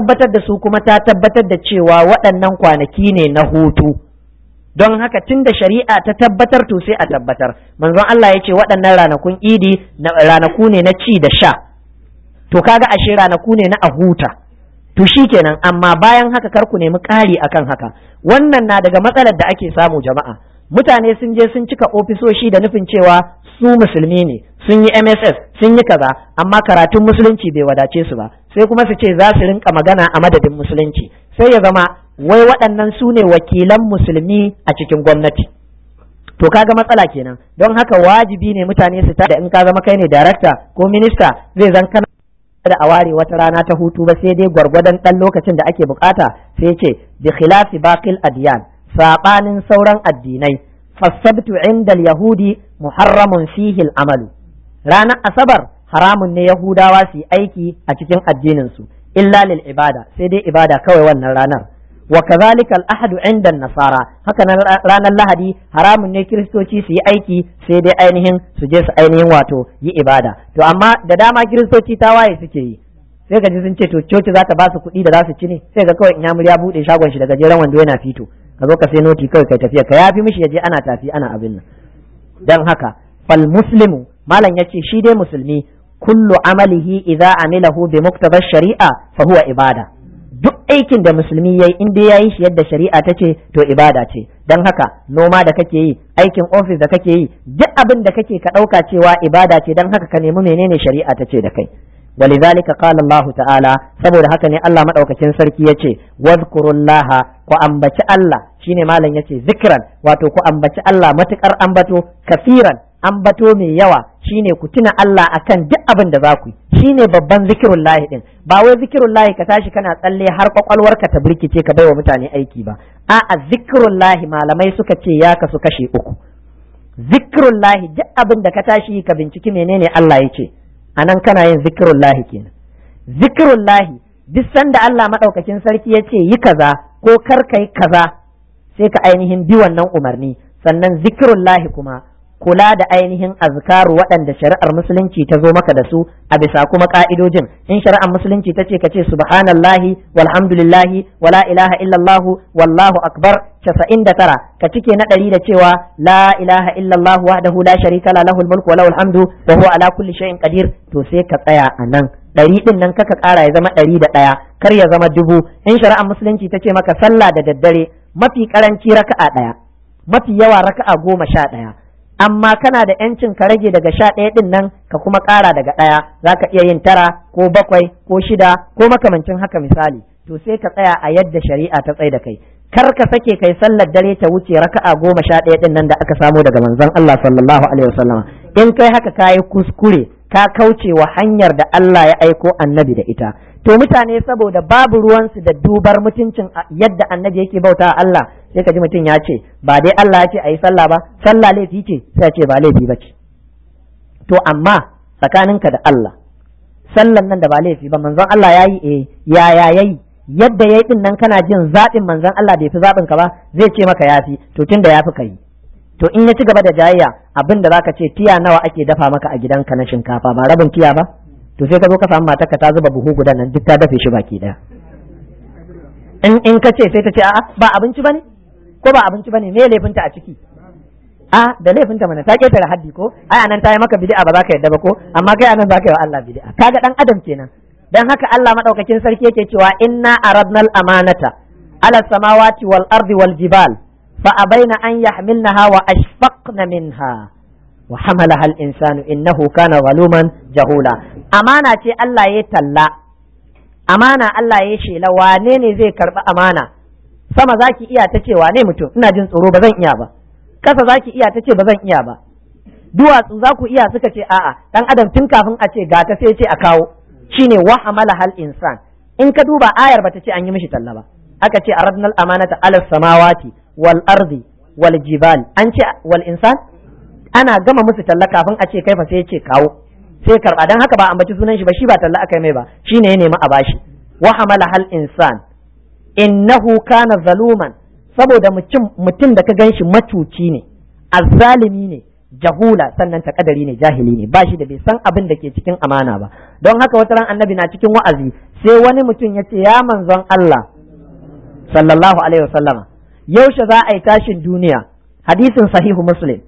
kuma ta tabbatar da cewa waɗannan kwanaki ne na hutu. Don haka tun da shari'a ta tabbatar to sai a tabbatar. Manzon Allah ya ce waɗannan ranakun idi ranaku ne na ci da sha, to kaga ashe ranaku ne na a huta. To shikenan, amma bayan haka kar ku nemi ƙari akan haka. Wannan na daga matsalar da ake samu jama'a. Mutane sun je sun cika ofisoshi da nufin cewa su musulmi ne, sun yi MSS, sun yi kaza, amma karatun musulunci bai wadace su ba. Sai kuma su ce za su rinka magana a madadin musulunci. Sai ya zama wai waɗannan su ne wakilan musulmi a cikin gwamnati. To kaga matsala kenan. Don haka wajibi ne mutane su tada, in ka zama kai ne darakta ko minista, zai zan kana da a ware wata rana ta hutu ba, sai dai gwargwadon ɗan lokacin da ake bukata. Sai ce bi khilafi baqil adyan, sabanin sauran addinai, fasabtu inda yahudi muharramun fihi al'amalu. Ranar asabar haramun ne Yahudawa su yi aiki a cikin addinin su illa lil ibada, sai dai ibada kawai wannan ranar. Wa kazalika al-ahadu inda nasara, haka nan ranar Lahadi haramun ne Kiristoci su yi aiki sai dai ainihin su je su ainihin wato yi ibada. To amma da dama Kiristoci tawaye suke yi, sai ka ji sun ce to coci za ta ba su kuɗi da za su ci ne, sai ga kawai Inyamuri ya buɗe shagon shi daga jeren wando yana fito, ka zo ka sai noti kawai kai tafiya, ka yafi mishi ya je ana tafi ana abin nan. Dan haka fal muslimu, malam yace shi dai musulmi, kullu amalihi idza amilahu bi muqtada shari'a fa huwa ibada. Duk aikin da musulmi yayi in dai yayi shi yadda shari'a ta ce to ibada ce. Dan haka noma da kake yi, aikin ofis da kake yi, duk abin da kake ka ɗauka cewa ibada ce, dan haka ka nemi menene shari'a ta ce da kai. ولذلك قال الله تعالى saboda haka ne Allah madaukakin sarki yace wazkurullaha, ku ambaci Allah, shine malam yace zikran, wato ku ambaci Allah matukar ambato, kafiran ambato mai yawa, shine ku tuna Allah akan duk abin da za ku yi, shine babban zikirullahi din. Ba wai zikirullahi ka tashi kana tsalle har kwakwalwarka ta birkice ka baiwa mutane aiki ba, a'a zikirullahi malamai suka ce ya kasu kashe uku. Zikirullahi duk abin da ka tashi ka binciki menene Allah yace, anan kana yin zikirullahi kenan. Zikirullahi duk sanda Allah madaukakin sarki ya ce yi kaza ko kar kai kaza sai ka ainihin bi wannan umarni. Sannan zikirullahi kuma kula da ainihin azkaru waɗanda shari'ar musulunci ta zo maka da su a bisa kuma ka'idojin. In shari'ar musulunci ta ce ka ce subhanallahi walhamdulillahi wala ilaha illallah wallahu akbar 99, ka cike na 100 da cewa la ilaha illallah wahdahu la sharika la lahul mulku wa lahul hamdu wa huwa ala kulli shay'in qadir. To sai ka tsaya a nan 100 din nan kaka ƙara ya zama 101, kar ya zama 1000. In shari'ar musulunci ta ce maka sallah da daddare mafi karanci raka'a 1, mafi yawa raka'a 11, amma kana da yancin ka rage daga 11 din nan ka kuma ƙara daga 1, zaka iya yin 9 ko 7 ko 6 ko makamancin haka misali. To sai ka tsaya a yadda shari'a ta tsaye da kai, kar ka sake kai sallar dare ta wuce raka'a 11 din nan da aka samo daga manzon Allah sallallahu alaihi wasallam. In kai haka kayi kuskure, ka kauce wa hanyar da Allah ya aiko annabi da ita. To mutane saboda babu ruwansu da dubar mutuncin yadda annabi yake bauta Allah, sai ka ji mutum ya ce ba dai Allah ya ce a yi sallah ba, sallah laifi ce, sai ya ce ba laifi ba ce. To amma tsakaninka da Allah, sallan nan da ba laifi ba, manzon Allah ya yi yaya yayi, yadda yayi din nan kana jin zaɓin manzon Allah bai fi zaɓin ka ba, zai ce maka yafi, to tunda yafi kai. To in ya ci gaba da jayayya, abin da zaka ce tiya nawa ake dafa maka a gidanka na shinkafa, ba rabin tiya ba, to sai ka zo ka samu matarka ta zuba buhu guda nan duk ta dafe shi baki daya. In ka ce sai ta ce a'a ba abinci bane ko ba abinci bane, me laifinta a ciki? A da laifinta mana, ta ketare haddi ko, ai anan ta yi maka bid'a ba za ka yadda ba ko, amma kai anan za ka yi wa Allah bid'a. Kaga dan adam kenan. Dan haka Allah madaukakin sarki yake cewa inna aradnal amanata ala samawati wal ardi wal jibal fa abaina an yahmilnaha wa ashfaqna minha wa hamalaha al insanu innahu kana zaluman jahula. Amana ce Allah ya talla, amana Allah ya shela, wane ne zai karɓi amana? Sama zaki iya ta ce wane mutum, ina jin tsoro ba zan iya ba. Kasa zaki iya ta ce ba zan iya ba. Duwatsu za ku iya, suka ce a'a. Dan adam tun kafin a ce gata sai ce a kawo, shine wa hamala hal insan. In ka duba ayar bata ce an yi mishi talla ba, aka ce aradnal amanata ala samawati wal ardi wal jibal, an ce wal insan, ana gama musu talla kafin a ce kai fa sai ce kawo, sai karba. Dan haka ba ambaci sunan shi ba, shi ba talla aka yi mai ba, shine ya nemi a bashi. Wa hamala hal insan innahu kana zaluman, saboda mutum da ka ganshi macuci ne, azzalimi ne, jahula, sannan takadari ne, jahili ne, ba shi da bai san abin da ke cikin amana ba. Don haka wata ran annabi na cikin wa'azi sai wani mutum ya ce ya manzon Allah sallallahu alaihi wasallama, yaushe za a yi tashin duniya? Hadisin sahihu Muslim.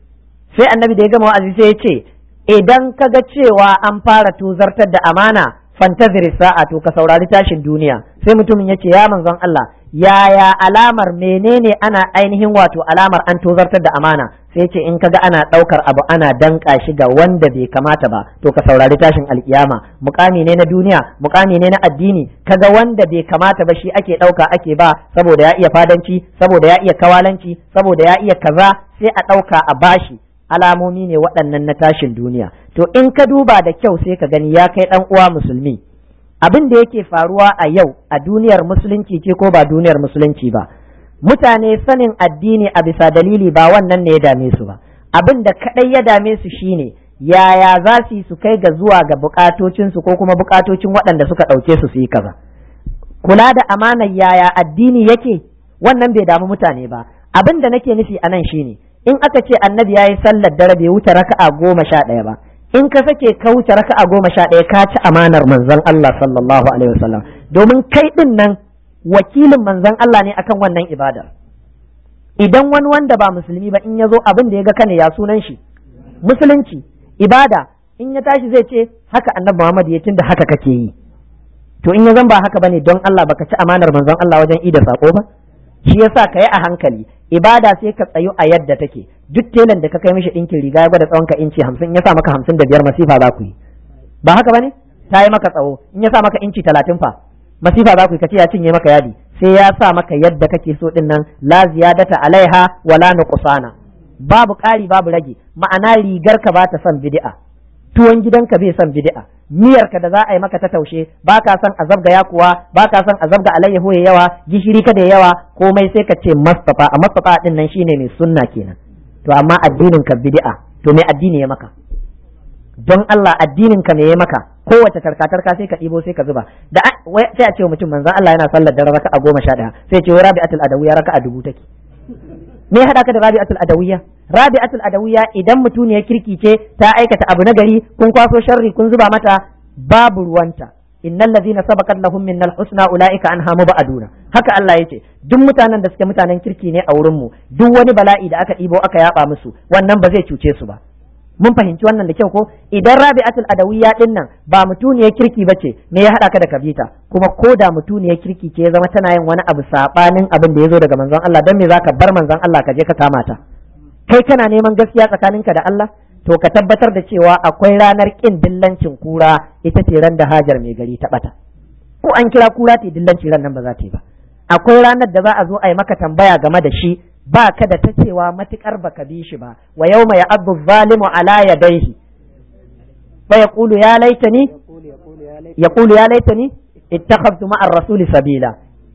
Sai annabi da ya gama wa'azi sai ya ce idan ka ga cewa an fara tuzartar da amana fantazir sa'a, to ka saurari tashin duniya. Sai mutumin ya ce ya manzon Allah, yaya alamar, menene ana ainihin wato alamar an tozartar da amana? Sai ce in kaga ana ɗaukar abu ana danka shi ga wanda bai kamata ba, to ka saurari tashin alkiyama. Mukami ne na duniya, mukami ne na addini, kaga wanda bai kamata ba shi ake ɗauka ake ba, saboda ya iya fadanci, saboda ya iya kawalanci, saboda ya iya kaza, sai a ɗauka a bashi. Alamomi ne waɗannan na tashin duniya. To in ka duba da kyau sai ka gani ya kai ɗan uwa musulmi, abin da yake faruwa a yau a duniyar musulunci ce ko ba duniyar musulunci ba, mutane sanin addini a bisa dalili ba wannan ne ya dame su ba. Abin da kaɗai ya dame su shine yaya za su yi su kai ga zuwa ga bukatocinsu ko kuma bukatocin waɗanda suka ɗauke su yi kaza. Kula da amanar yaya addini yake wannan bai damu mutane ba. Abin da nake nufi a nan shine in aka ce annabi ya yi sallar dare bai wuce raka'a 11 ba, in ka sake ka wuce raka'a 11 ka ci amanar manzon Allah sallallahu alaihi wasallam, domin kai din nan wakilin manzon Allah ne akan wannan ibadar. Idan wani wanda ba musulmi ba in ya zo abin da ya ga kane ya sunan shi musulunci, ibada, in ya tashi zai ce haka annabi Muhammad ya tunda haka kake yi. To in ya zan ba haka bane don Allah baka ci amanar manzon Allah wajen ida sako ba. Shi yasa ka yi a hankali, ibada sai ka tsayu a yadda take. Duk telan da ka kai mishi ɗinkin riga ya gwada tsawon ka inci 50, in ya sa maka 55 masifa za ku yi. Ba haka bane? Ta yi maka tsawo, in ya sa maka inci 30 fa masifa za ku yi, ka ce ya cinye maka yadi. Sai ya sa maka yadda kake so din nan, la ziyadata alaiha wala nuqsana. Babu ƙari babu rage, ma'ana rigar ka ba ta son bid'a, tuwon gidanka bai son bid'a, miyarka da za a yi maka ta taushe ba ka son azabga yakuwa, ba ka son azabga alayyahu ya yawa, gishiri ka da yawa, komai sai ka ce Mustafa. A Mustafa din nan shine mai sunna kenan. To amma addinin ka bid'a, to me addini ya maka? Don Allah addinin ka me ya maka? Kowace tarka sai ka ɗibo sai ka zuba. Da sai a ce mutum manzon Allah yana sallar da raka'a 11, sai ce wai Rabi'atul Adawiyya raka'a 1000 take. Me ya haɗa ka da Rabi'atul Adawiyya? Rabi'atul Adawiyya idan mutuniyar kirki ce ta aikata abu na gari, kun kwaso sharri kun zuba mata, babu ruwanta. Innal ladzina sabaqat lahum minnal husna ulaika anha mubaduna. Haka Allah yace duk mutanen da suke mutanen kirki ne a wurin mu, duk wani bala'i da aka ɗibo aka yaba musu wannan ba zai cuce su ba. Mun fahimci wannan da kyau ko? Idan Rabi'atul Adawiyya din nan ba mutuniyar kirki bace, me ya haɗa ka da kabita? Kuma ko da mutuniyar kirki ce ya zama tana yin wani abu sabanin abin da ya zo daga manzon Allah, dan me zaka bar manzon Allah ka je ka kama ta? Kai kana neman gaskiya tsakaninka da Allah, to ka tabbatar da cewa akwai ranar kin dillancin kura, ita ce ran da hajar mai gari ta bata. Ko an kira kura ta dillanci ran nan ba za ta yi ba. Akwai ranar da za a zo a yi maka tambaya game da shi, ba ka da ta cewa matukar baka bi shi ba. Wa yawma ya'addu zalimu ala yadayhi fa yaqulu ya laitani ittakhadtu ma'ar rasuli sabila.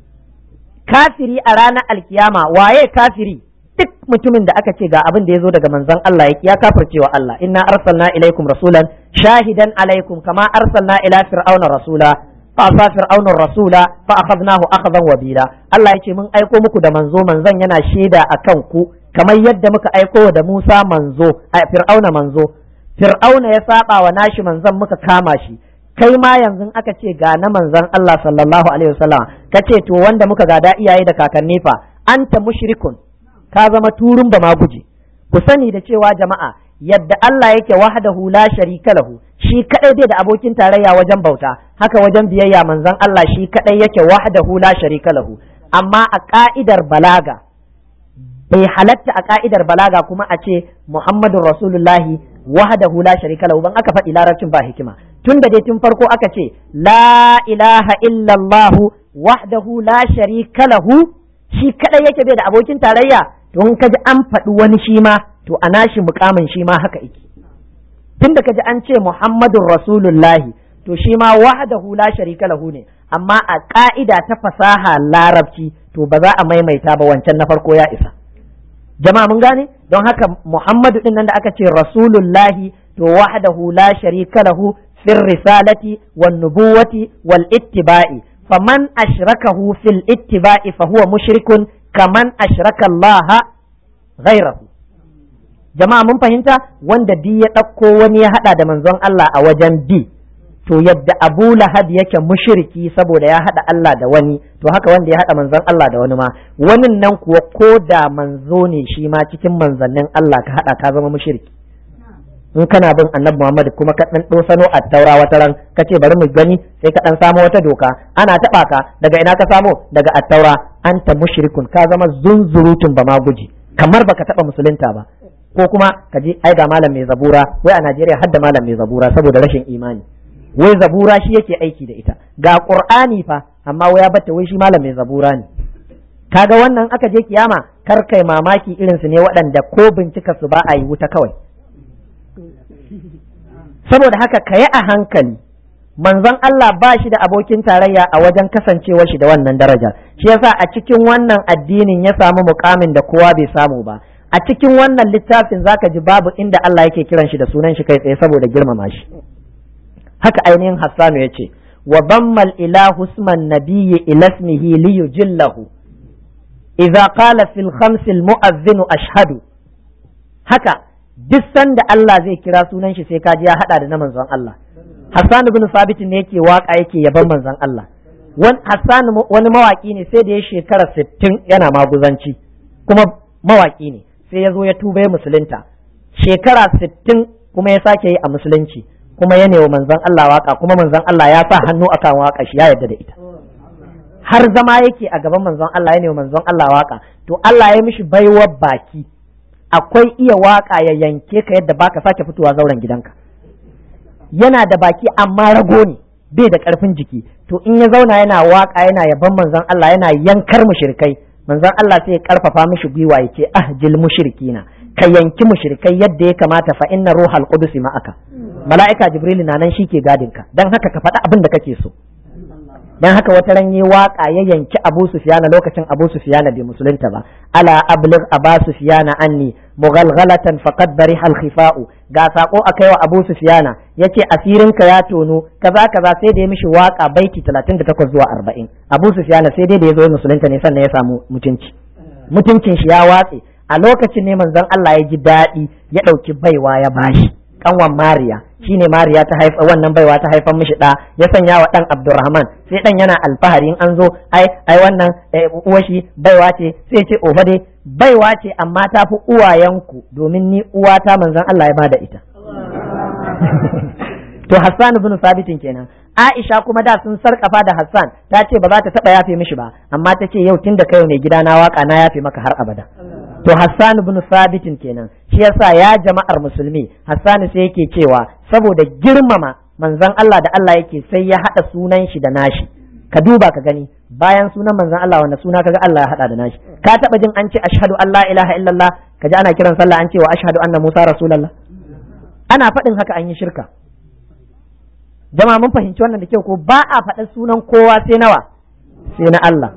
Kafiri a ranar alkiyama, waye kafiri? Duk mutumin da aka ce ga abin da ya zo daga manzon Allah ya kafircewa Allah. Inna arsalna ilaikum rasulan shahidan alaikum kama arsalna ila fir'auna rasula fa asa fir'auna rasula fa akhadnahu akhadan wabila. Allah ya ce mun aiko muku da manzo, manzon yana shaida akan ku kamar yadda muka aiko da Musa manzo, fir'auna manzo. Fir'auna ya saba wa nashi manzon muka kama shi. Kai ma yanzu aka ce ga na manzon Allah sallallahu alaihi wasallam, kace to wanda muka gada iyaye da kakanni fa anta mushrikun, ka zama turun ba ma guje. Ku sani da cewa jama'a, yadda Allah yake wahdahu la sharika lahu, shi kadai bai da abokin tarayya wajen bauta, haka wajen biyayya manzon Allah shi kadai yake wahdahu la sharika lahu. Amma a ka'idar balaga bai halatta a ka'idar balaga kuma a ce Muhammadur Rasulullahi wahdahu la sharika lahu ban aka faɗi larabcin ba hikima. Tun da dai tun farko aka ce la ilaha illallah wahdahu la sharika lahu, shi kadai yake bai da abokin tarayya, to in kaji an faɗi wani shi ma to a nashi mukamin shi ma haka yake. Tunda kaji an ce Muhammadur Rasulullahi to shi ma wahdahu la sharika lahu ne, amma a ka'ida ta fasaha larabci to ba za a maimaita ba, wancan na farko ya isa. Jama'a mun gane? Don haka Muhammadu din nan da aka ce Rasulullahi to wahdahu la sharika lahu fil risalati wan nubuwati wal ittiba'i, faman ashrakahu fil ittiba'i fa huwa mushrikun kaman ashraka Allah ghairahu. Jama'a mun fahimta? Wanda di ya ɗauko wani ya haɗa da manzon Allah a wajen bi, to yadda Abu Lahab yake mushriki saboda ya haɗa Allah da wani, to haka wanda ya haɗa manzon Allah da wani ma, wani nan kuwa ko da manzo ne shi ma cikin manzannin Allah ka haɗa ka zama mushriki. In kana bin Annabi Muhammad kuma ka dan dosano a taura wata ran ka ce bari mu gani, sai ka dan samu wata doka ana taba ka, daga ina ka samu? Daga at-taura. Anta mushrikun, ka zama zunzurutun ba ma guji, kamar baka taba musulunta ba. Ko kuma ka je ai ga malam mai zabura, wai a Najeriya har da malam mai zabura saboda rashin imani, wai zabura shi yake aiki da ita, ga Qur'ani fa amma wai ya batta wai shi malam mai zabura ne. Kaga wannan aka je kiyama kar kai mamaki irin su ne waɗanda ko bincika su ba a yi wuta kawai. Saboda haka ka yi a hankali, manzon Allah ba shi da abokin tarayya a wajen kasancewa shi da wannan daraja, shi yasa a cikin wannan addinin ya samu mukamin da kowa bai samu ba. a cikin wannan littafin zaka ji babu inda Allah yake kiran shi da sunan shi kai tsaye saboda girmama shi. Haka ainihin Hassanu ya ce wa bammal ilahu isman nabiyyi ila ismihi li yujillahu idza qala fil khamsi al mu'adhdhin ashhadu. Haka duk sanda Allah zai kira sunan shi sai kaji ya hada da na manzon Allah. Hassan ibn Sabit ne yake waka yake yaban manzon Allah. Hassan wani mawaki ne sai da ya shekara 60 yana maguzanci kuma mawaki ne sai ya zo ya tuba ya musulunta shekara 60 kuma ya sake yi a musulunci kuma ya newa manzon Allah waka kuma manzon Allah ya sa hannu akan waka shi ya yarda da ita har zama yake a gaban manzon Allah ya newa manzon Allah waka to Allah ya mishi baiwar baki akwai iya waka ya yanke ka yadda baka sake fitowa zauren gidanka yana da baki amma rago ne bai da karfin jiki to in ya zauna yana waka yana yaban manzon Allah yana yankar mushrikai manzon Allah sai ya karfafa mishi gwiwa yake ahjil mushrikina ka yanki mushrikai yadda ya kamata fa inna ruhal qudus ma'aka mala'ika jibril na nan shike gadin ka dan haka ka faɗi abin da kake so dan haka wata ran yi waka ya yanki Abu Sufyan lokacin Abu Sufyan bai musulunta ba ala abligh Abu Sufyan anni mughalghalatan faqad barihal khifa'u ga sako akai wa Abu Sufyan yace asirin ka ya tono kaza kaza sai da ya mishi waka baiti 38 zuwa 40 Abu Sufyan sai dai da yazo musulunta ne sannan ya samu mutuncin shi ya watse a lokacin ne manzon Allah ya ji daɗi ya ɗauki baiwa ya bashi kanwan Mariya shine Mariya ta haifa wannan baiwa ta haifan mishi da ya sanya wa dan Abdurrahman sai dan yana alfahari in an zo ai wannan uwa shi baiwa ce sai ce ofa dai baiwa ce amma ta fi uwayenku domin ni uwata manzon Allah ya bada ita to Hassan ibn Sabit kenan Aisha kuma da sun sarkafa da Hassan ta ce ba za ta taba yafe mishi ba amma ta ce yau tunda kai ne gida na waka na yafe maka har abada to Hassan ibn Sabit kenan shi yasa ya jama'ar musulmi Hassan sai yake cewa saboda girmama manzon Allah da Allah yake sai ya hada sunan shi da nashi ka duba ka gani bayan sunan manzon Allah wanda suna kaga Allah ya hada da nashi ka taba jin an ce ashhadu an la ilaha illallah kaji ana kiran sallah an ce wa ashhadu anna Musa rasulullah ana faɗin haka an yi shirka jama'a mun fahimci wannan da kyau ko ba a faɗa sunan kowa sai nawa sai na Allah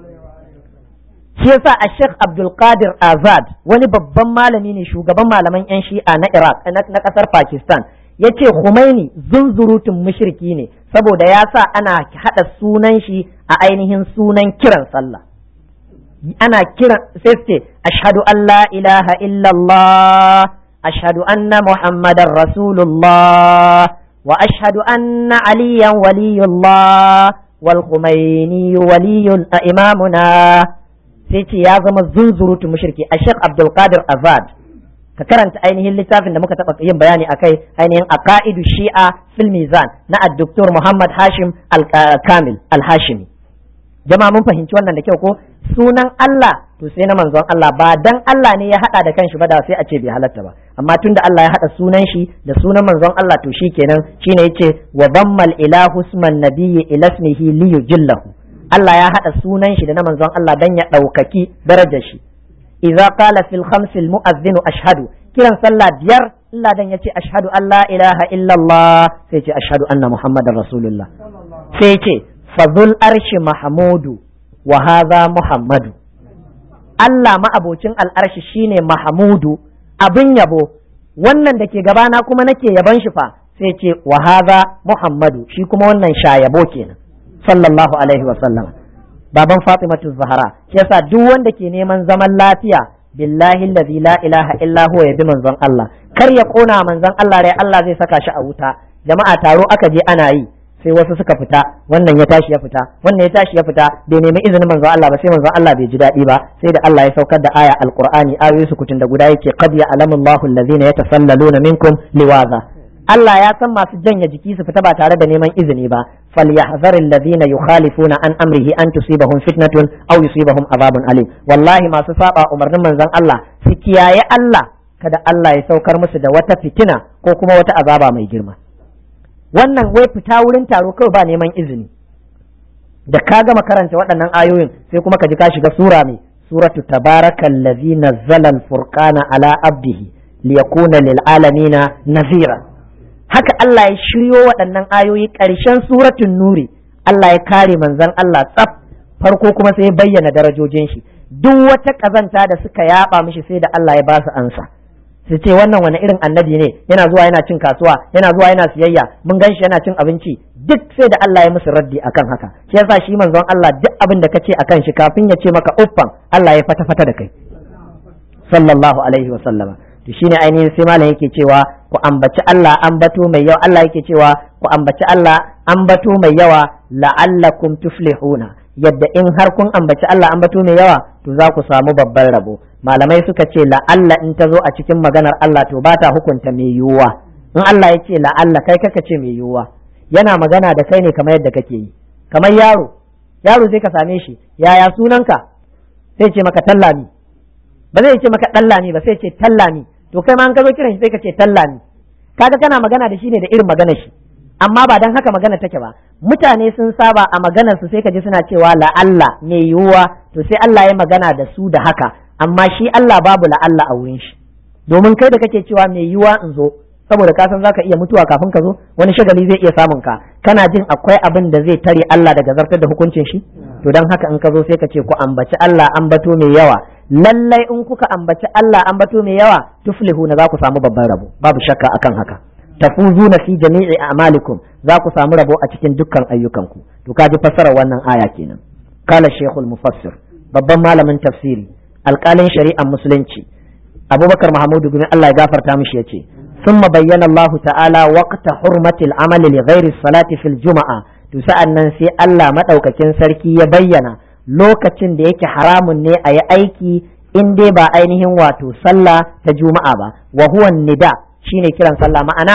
shi yasa a Sheikh Abdul Qadir Azad wani babban malami ne shugaban malaman yan Shi'a na Iraq na kasar Pakistan yace Khomeini zunzurutun mushriki ne saboda ya sa ana hada sunan shi a ainihin sunan kiran sallah ana kiran sai ce ashhadu an la ilaha illallah ashhadu anna muhammadar rasulullah wa ashhadu anna aliyan waliyullah wal Khomeini waliyul imamuna sai ce ya zama zunzurutu mushriki a Sheikh Abdul Qadir Azad ka karanta ainihin littafin da muka taɓa yin bayani akai ainihin aqaidu shi'a fil mizan na Dr. Muhammad Hashim Al-Kamil Al-Hashimi jama'a mun fahimci wannan da kyau ko sunan Allah to sai na manzon Allah ba dan Allah ne ya hada da kanshi ba da sai a ce bai halatta ba amma tunda Allah ya hada sunan shi da sunan manzon Allah to shikenan shine yace wa dammal ilahu isman nabiyyi ila ismihi li yujillahu Allah ya haɗa sunan shi da na manzon Allah dan ya ɗaukaki darajar shi. Idza qala fil khamsi al mu'adhdhin ashhadu kiran sallah biyar Allah dan yace ashhadu an la ilaha illallah sai ce ashhadu anna muhammadar rasulullah sai ce fadhul arshi mahmudu wa hadha muhammadu Allah ma'abocin al'arshi shine mahmudu abin yabo wannan da ke gabana kuma nake yaban shi fa sai ce wa hadha muhammadu shi kuma wannan sha yabo kenan sallallahu alaihi wa sallam baban Fatimatu Zahra shi yasa duk wanda ke neman zaman lafiya billahi allazi la ilaha illa huwa yabi manzon Allah kar ya kona manzon Allah rai Allah zai saka shi a wuta jama'a taro aka je ana yi sai wasu suka fita wannan ya tashi ya fita wannan ya tashi ya fita bai nemi izinin manzon Allah ba sai manzon Allah bai ji daɗi ba sai da Allah ya saukar da aya alqur'ani ayoyi su kutun da guda yake qad ya'lamu Allahu allazina yatasallaluna minkum liwaza Allah ya san masu janya jiki su fita ba tare da neman izini ba falyahzar alladhina yukhalifuna an amrihi an tusibahum fitnatun aw yusibahum adhabun alim wallahi masu saba umarnin manzon Allah su kiyaye Allah kada Allah ya saukar musu da wata fitina ko kuma wata azaba mai girma wannan wai fita wurin taro kawai ba neman izini da ka gama karanta waɗannan ayoyin sai kuma ka ji ka shiga sura mai suratu tabarakallazi nazzala al-furqana ala abdihi liyakuna lil alamina nazira haka Allah ya shiryo waɗannan ayoyi ƙarshen suratun nuri Allah ya kare manzon Allah tsaf farko kuma sai ya bayyana darajojin shi duk wata kazanta da suka yaba mishi sai da Allah ya ba su ansa. su ce wannan wani irin annabi ne, yana zuwa yana cin kasuwa, yana zuwa yana siyayya, mun gan shi yana cin abinci, duk sai da Allah ya musu raddi akan haka. Shi yasa shi manzon Allah duk abin da kace akan shi kafin ya ce maka uffan, Allah ya fata da kai sallallahu alaihi wa sallama. To shine ainihin sai malam yake cewa ku ambaci Allah ambato mai yawa. Allah yake cewa ku ambaci Allah ambato mai yawa la'allakum tuflihuna, yadda in har kun ambaci Allah ambato mai yawa to za ku samu babban rabo. Malamai suka ce la'alla in ta zo a cikin maganar Allah to ba ta hukunta mai yiwuwa. In Allah ya ce la'alla kai kaka ce mai yiwuwa, yana magana da kai ne kamar yadda kake yi. Kamar yaro sai ka same shi, yaya sunanka, sai ce maka Tallami, ba zai ce maka Dallami ba, sai ce Tallami. To kai ma an ka zo kiran shi sai ka ce Tallami, kaga kana magana da shi ne da irin maganar shi, amma ba dan haka magana take ba. Mutane sun saba a maganar su sai ka ji suna cewa la'alla mai yiwuwa, to sai Allah ya magana da su da haka. Amma shi Allah babu la'alla a wurin shi, domin kai da kake cewa mai yiwuwa in zo, saboda ka san zaka iya mutuwa kafin ka zo, wani shagali zai iya samun ka, kana jin akwai abin da zai tare Allah daga zartar da hukuncin shi. To dan haka in ka zo sai ka ce ku ambaci Allah ambato mai yawa. Lallai in kuka ambaci Allah ambato mai yawa tuflihuna, za ku samu babban rabo, babu shakka akan haka. Tafuzuna fi jami'i a'malikum, za ku samu rabo a cikin dukkan ayyukanku. To ka ji fassarar wannan aya kenan. Kala Sheikhul Mufassir, babban malamin tafsiri, alƙalin shari'ar musulunci Abubakar Mahamudu bin Allah ya gafarta mishi yace summa bayyana Allah ta'ala waqta hurmatil amali li ghairi salati fil juma'a. To sa'annan sai Allah madaukakin sarki ya bayyana lokacin da yake haramun ne a yi aiki in dai ba ainihin wato sallah ta juma'a ba, wa huwa nida, shine kiran sallah, ma'ana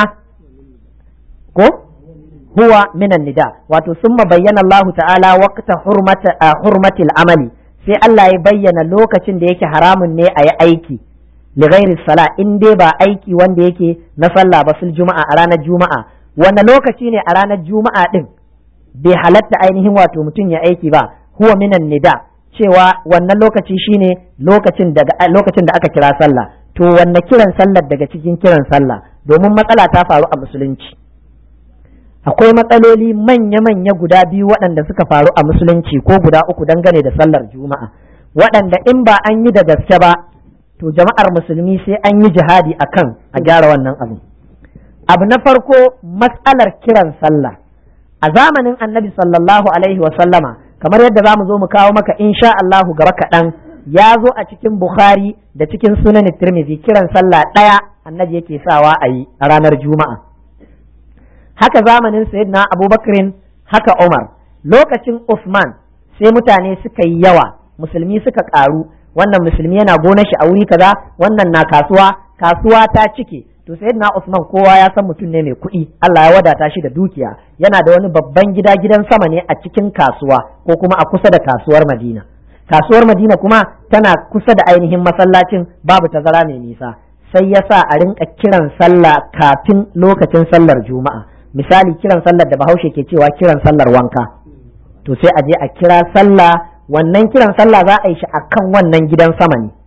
ko huwa minan nida, wato summa bayyana Allah ta'ala waqta hurmatil amali, sai Allah ya bayyana lokacin da yake haramun ne a yi aiki li ghairi sala, in dai ba aiki wanda yake na sallah ba fil juma'a, a ranar juma'a. Wanne lokaci ne a ranar juma'a din bai halatta ainihin wato mutum ya aiki ba? Huwa minan nida, cewa wannan lokaci shine lokacin da aka kira sallah. To wanne kiran sallar daga cikin kiran sallah? Domin matsala ta faru a musulunci, akwai matsaloli manya-manya guda biyu waɗanda suka faru a musulunci, ko guda uku dangane da sallar juma'a, waɗanda in ba an yi da gaske ba to jama'ar musulmi sai an yi jihadi akan a gyara wannan abu. Abu na farko, matsalar kiran sallah a zamanin annabi sallallahu alaihi wa sallama, kamar yadda za mu zo mu kawo maka insha Allahu gaba kaɗan, ya zo a cikin Bukhari da cikin Sunan Tirmidhi, kiran sallah ɗaya annabi yake sawa a yi a ranar juma'a. Haka zamanin sayyidina Abubakar, haka Umar, lokacin Uthman sai mutane suka yi yawa, musulmi suka karu, wannan musulmi yana gonar shi a wuri kaza, wannan na kasuwa ta cike. To sayyidina Uthman kowa ya san mutum ne mai kuɗi, Allah ya wadata shi da dukiya, yana da wani babban gidan sama ne a cikin kasuwa ko kuma a kusa da kasuwar Madina. Kasuwar Madina kuma tana kusa da ainihin masallacin, babu tazara mai nisa. Sai ya sa a rinka kiran sallah kafin lokacin sallar juma'a. Misali kiran sallar da Bahaushe ke cewa kiran sallar wanka, to sai a je a kira sallah, wannan kiran sallah za a yi shi akan wannan gidan sama ne,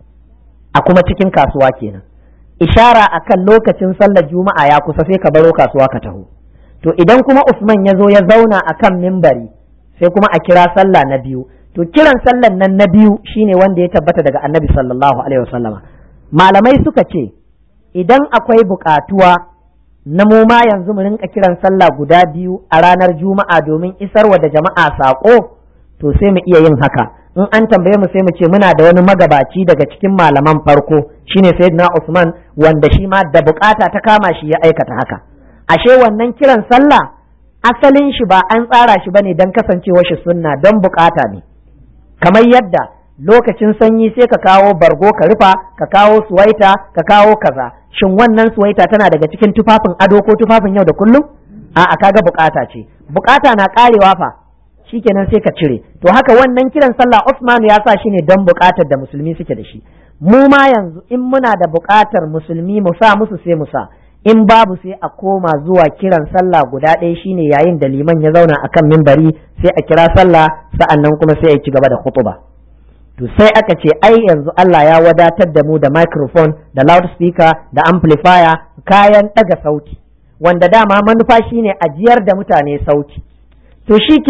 a kuma cikin kasuwa kenan, ishara akan lokacin sallar juma'a ya kusa, sai ka baro kasuwa ka taho. To idan kuma Usman ya zo ya zauna akan mimbari, sai kuma a kira sallah na biyu. To kiran sallar nan na biyu shine wanda ya tabbata daga Annabi sallallahu alaihi wasallama. Malamai suka ce idan akwai buƙatuwa na mu ma yanzu mu rinka kiran sallah guda biyu a ranar juma'a domin isarwa da jama'a saƙo, to sai mu iya yin haka. In an tambaye mu sai mu ce muna da wani magabaci daga cikin malaman farko, shine sayyidina Usman, wanda shi ma da bukata ta kama shi ya aikata haka. Ashe wannan kiran sallah asalin shi ba an tsara shi bane dan kasancewar shi sunna, don bukata ne. Kamar yadda lokacin sanyi sai ka kawo bargo ka rufa, ka kawo suwaita, ka kawo kaza. Shin wannan suwaita tana daga cikin tufafin ado ko tufafin yau da kullum? A'a, kaga bukata ce. Bukata na karewa fa, shikenan sai ka cire. To haka wannan kiran sallah Usman ya sa shi ne don bukatar da musulmi suke da shi. Mu ma yanzu in muna da bukatar musulmi mu sa musu sai mu sa, in babu sai a koma zuwa kiran sallah guda ɗaya, shine yayin da liman ya zauna akan mimbari sai a kira sallah, sa'annan kuma sai ya ci gaba da khutba. To sai aka ce ai yanzu Allah ya wadatar da mu da microphone da loudspeaker da amplifier, kayan ɗaga sauti, wanda dama manufa shine ajiyar da mutane sauti. To shikenan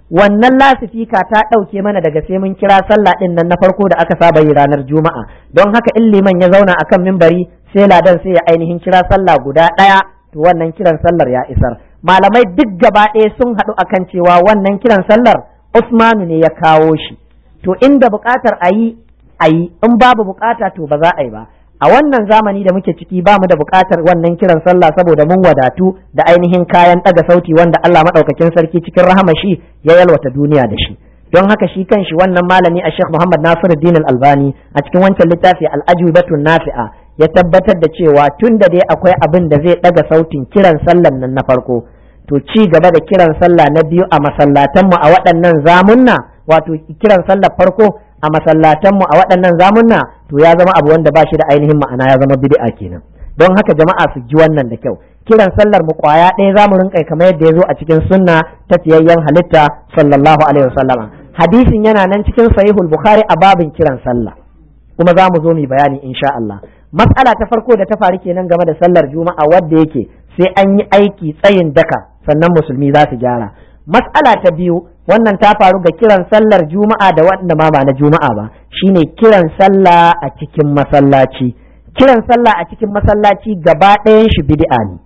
wannan lasifika ta ɗauke mana daga sai mun kira sallah ɗin nan na farko da aka saba yi ranar juma'a, don haka in liman ya zauna akan mimbari sai ladan sai ya ainihin kira sallah guda ɗaya, to wannan kiran sallar ya isar. Malamai duk gaba ɗaya sun haɗu akan cewa wannan kiran sallar Usmanu ne ya kawo shi, to inda buƙatar a yi in babu buƙata to ba za a yi ba. A wannan zamani da muke ciki ba mu da buƙatar wannan kiran sallah saboda mun wadatu da ainihin kayan ɗaga sauti wanda Allah maɗaukakin sarki cikin rahama shi ya yalwata duniya da shi. Don haka shi kanshi wannan malami a Sheikh Muhammad Nasiruddin Al-Albani a cikin wancan littafi Al-Ajwibatun Nafi'a ya tabbatar da cewa tun da dai akwai abin da zai ɗaga sautin kiran sallan nan na farko, to ci gaba da kiran sallah na biyu a masallatanmu a waɗannan zamunna, wato kiran sallar farko a masallatanmu a waɗannan zamunna, to ya zama abu wanda ba shi da ainihin ma'ana, ya zama bid'a kenan. Don haka jama'a su ji wannan da kyau, kiran sallar mu kwaya ɗaya zamu rinƙa kamar yadda ya zo a cikin sunna ta fiyayyen halitta sallallahu alaihi wasallama. Hadisin yana nan cikin sahihul Bukhari a babin kiran sallah, kuma za mu zo mu bayani insha Allah. Matsala ta farko da ta faru kenan game da sallar juma'a wadda yake sai an yi aiki tsayin daka sannan musulmi za su gyara. Matsala ta biyu, wannan ta faru ga kiran sallar juma'a da wanda ma ba na juma'a ba, shine kiran sallah a cikin masallaci. Kiran sallah a cikin masallaci gaba ɗayan shi bid'a ne.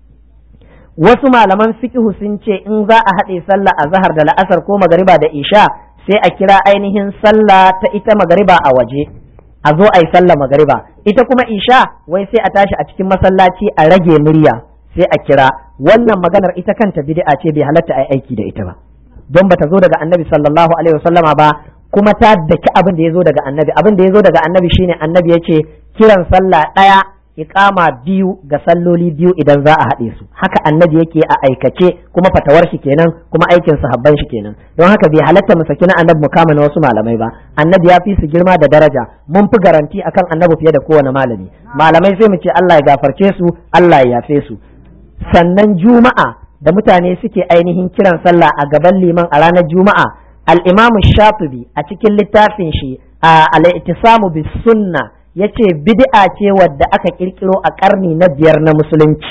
Wasu malaman fiqhu sun ce in za a haɗe sallah a zahar da la'asar ko magariba da isha sai a kira ainihin sallah ta ita magariba a waje, a zo a yi sallah magariba, ita kuma isha wai sai a tashi a cikin masallaci a rage murya sai a kira. Wannan maganar ita kanta bid'a ce, bai halatta a aiki da ita ba, don bata zo daga annabi sallallahu alaihi wasallama ba, kuma ta daki abin da ya zo daga annabi. Abin da ya zo daga annabi shine annabi ya ce kiran sallah ɗaya iqama biyu ga salloli biyu idan za a haɗe su. Haka annabi yake a aikace, kuma fatawar shi kenan, kuma aikin sahabban shi kenan. Don haka bai halatta mu saki na annabi mu kama na wasu malamai ba. Annabi ya fi su girma da daraja, mun fi garanti akan annabi fiye da kowane malami. Malamai sai mu ce Allah ya gafarce su, Allah ya yafe su. Sannan juma'a da mutane suke ainihin kiran sallah a gaban liman a ranar juma'a, al-Imam Shafi'i a cikin littafin shi al-I'tisamu bis sunna yace bid'a ce wadda aka kirkiro a karni na 5 na musulunci,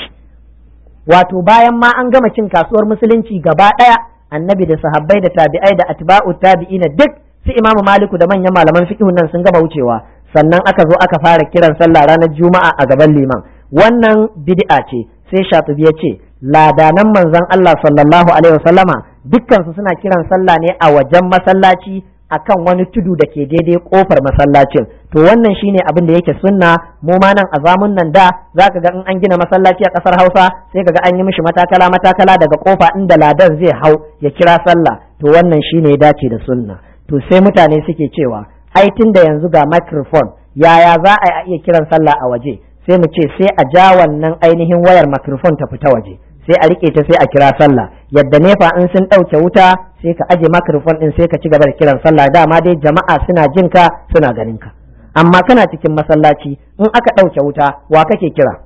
wato bayan ma an gama cin kasuwar musulunci gaba daya, annabi da sahabbai da tabi'ai da atba'u tabi'ina duk su Imam Maliku da manyan malaman fiqh nan sun gama wucewa, sannan aka zo aka fara kiran sallah ranar juma'a a gaban liman. Wannan bid'a ce. Sai Shatibi ya ce ladanan manzon Allah sallallahu alaihi wasallama dukkan su suna kiran sallah ne a wajen masallaci akan wani tudu da ke daidai kofar masallacin. To wannan shine abin da yake sunna. Mu ma nan a zamun nan da zaka ga in an gina masallaci a kasar Hausa sai kaga an yi mishi matakala daga kofa inda ladan zai hau ya kira sallah. To wannan shine ya dace da sunna. To sai mutane suke cewa ai tunda yanzu ga microphone yaya za a iya kiran sallah a waje? Sai mu ce sai a ja wannan ainihin wayar microphone ta fita waje, sai a rike ta sai a kira sallah. Yadda nefa in sun ɗauke wuta sai ka aje microphone din sai ka ci gaba da kiran sallah, dama dai jama'a suna jin ka suna ganin ka. Amma kana cikin masallaci in aka ɗauke wuta wa kake kira?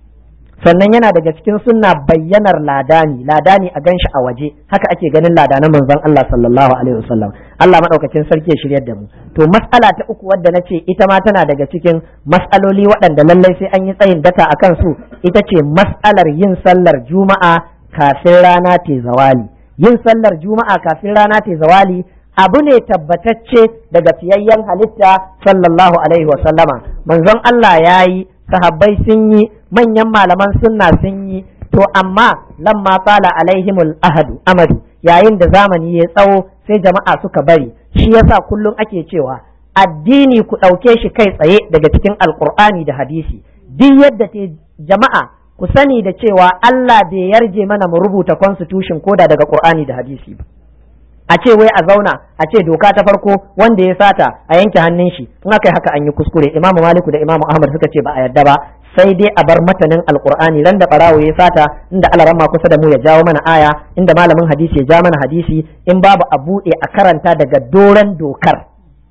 Sannan yana daga cikin sunna bayyanar ladani a ganshi a waje, haka ake ganin ladanan manzon Allah sallallahu alaihi wasallam. Allah madaukakin sarki ya shiryar da mu. To mas'ala ta uku wadda nace ita ma tana daga cikin mas'aloli waɗanda lallai sai an yi tsayin daka akan su, ita ce mas'alar yin sallar juma'a kafin rana ta zawali. Yin sallar juma'a kafin rana ta zawali abu ne tabbatacce daga fiyayyen halitta sallallahu alaihi wasallama. Manzon Allah yayi, sahabbai sun yi, manyan malaman sunna sun yi. To amma lamma tsala alaihimul amadu, yayin da zamani ya tsawo sai jama'a suka bari. Shi yasa kullum ake cewa addini ku ɗauke shi kai tsaye daga cikin alkur'ani da hadisi. Duk yadda te jama'a ku sani da cewa Allah bai yarje mana mu rubuta constitution koda daga qur'ani da hadisi ba. A ce wai a zauna a ce doka ta farko wanda ya sata a yanke hannun shi, in aka yi haka an yi kuskure. Imamu Maliku da Imamu Ahmad suka ce ba a yarda ba, sai dai a bar matanin alkur'ani. ran da barawo ya sata, inda alaramma kusa da mu ya jawo mana aya, inda malamin hadisi ya ja mana hadisi, in babu a buɗe a karanta daga doran dokar.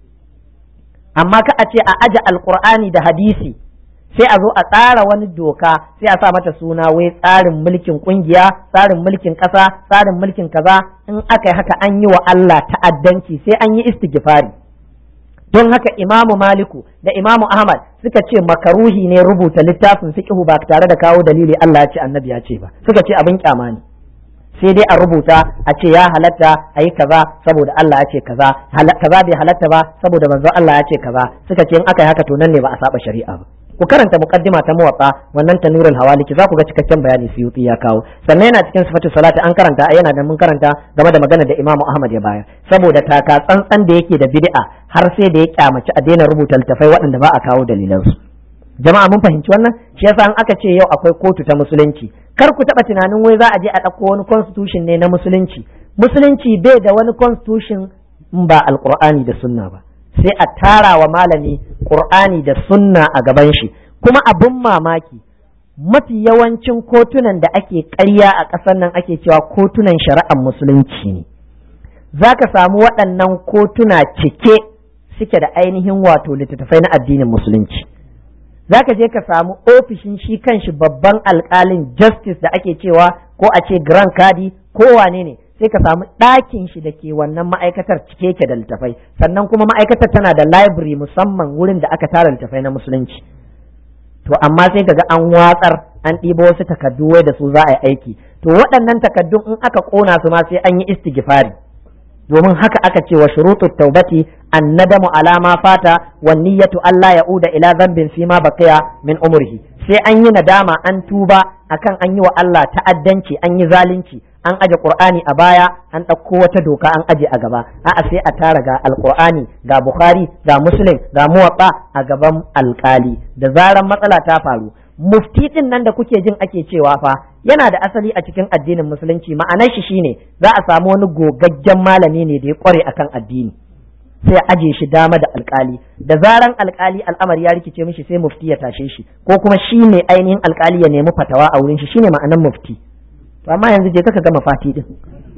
Amma ka a ce a aje alkur'ani da hadisi sai a zo a tsara wani doka sai a sa mata suna wai tsarin mulkin kungiya, tsarin mulkin ƙasa, tsarin mulkin kaza. In aka yi haka an yi wa Allah ta'addanci, sai an yi istighfari. Don haka Imamu Maliku da Imamu Ahmad suka ce makaruhi ne rubuta littafin fiqhu ba tare da kawo dalili Allah ya ce annabi ya ce ba, suka ce abin kyama ne. sai dai a rubuta a ce ya halatta a yi kaza saboda Allah ya ce kaza, kaza bai halatta ba saboda manzon Allah ya ce kaza. Suka ce in aka yi haka to nan ne ba a saba shari'a ba. Ku karanta muqaddima ta Muwatta, wannan Tanurul Hawaliki, za ku ga cikakken bayani Suyuti ya kawo. Sannan yana cikin sifatu salati an karanta, yana da mun karanta game da magana da Imam Ahmad ya bayar, saboda taka tsantsan da yake da bid'a har sai da ya kyamaci a daina rubuta littafai waɗanda ba a kawo dalilansu. Jama'a mun fahimci wannan? Shi yasa an aka ce yau akwai kotu ta musulunci, kar ku taɓa tunanin wai za a je a ɗauko wani constitution ne na musulunci. Musulunci bai da wani constitution in ba alƙur'ani da sunna ba. Sai a tara wa malami Qur'ani da sunna a gaban shi. Kuma abin mamaki, mafi yawancin kotunan da ake ƙarya a ƙasar nan ake cewa kotunan shari'ar musulunci ne. Za ka samu waɗannan kotuna cike suke da ainihin wato littattafai na addinin musulunci. Za ka je ka samu ofishin shi kanshi babban alƙalin justice da ake cewa ko a ce grand kadi ko wane ne, sai ka samu ɗakin shi da ke wannan ma'aikatar cike ke da littafai, sannan kuma ma'aikatar tana da library musamman wurin da aka tara littafai na musulunci. To amma sai kaga an watsar, an ɗibo wasu takaddu wai da su za a yi aiki. To waɗannan takaddun in aka ƙona su ma sai an yi istighfari, domin haka aka ce wa shurutut taubati annadamu ala ma fata wan niyyatu alla ya'uda ila dhanbin fi ma baqiya min umrihi. Sai an yi nadama, an tuba akan an yi wa Allah ta'addanci, an yi zalunci, an aje Qur'ani a baya, an ɗauko wata doka an aje a gaba. A'a sai a tara ga Al-Qur'ani, ga Bukhari, ga Muslim, ga Muwatta a gaban alƙali. Da zaran matsala ta faru, mufti din nan da kuke jin ake cewa fa yana da asali a cikin addinin musulunci. Ma'anar shi shine za a samu wani gogaggen malami ne da ya kware akan addini, sai aje shi dama da alkali. Da zaran alkali al'amari ya rikice mishi sai mufti ya tashe shi, ko kuma shi ne ainihin alkali ya nemi fatawa a wurin shi, shine ma'anar mufti. To amma yanzu je ka gama fati din.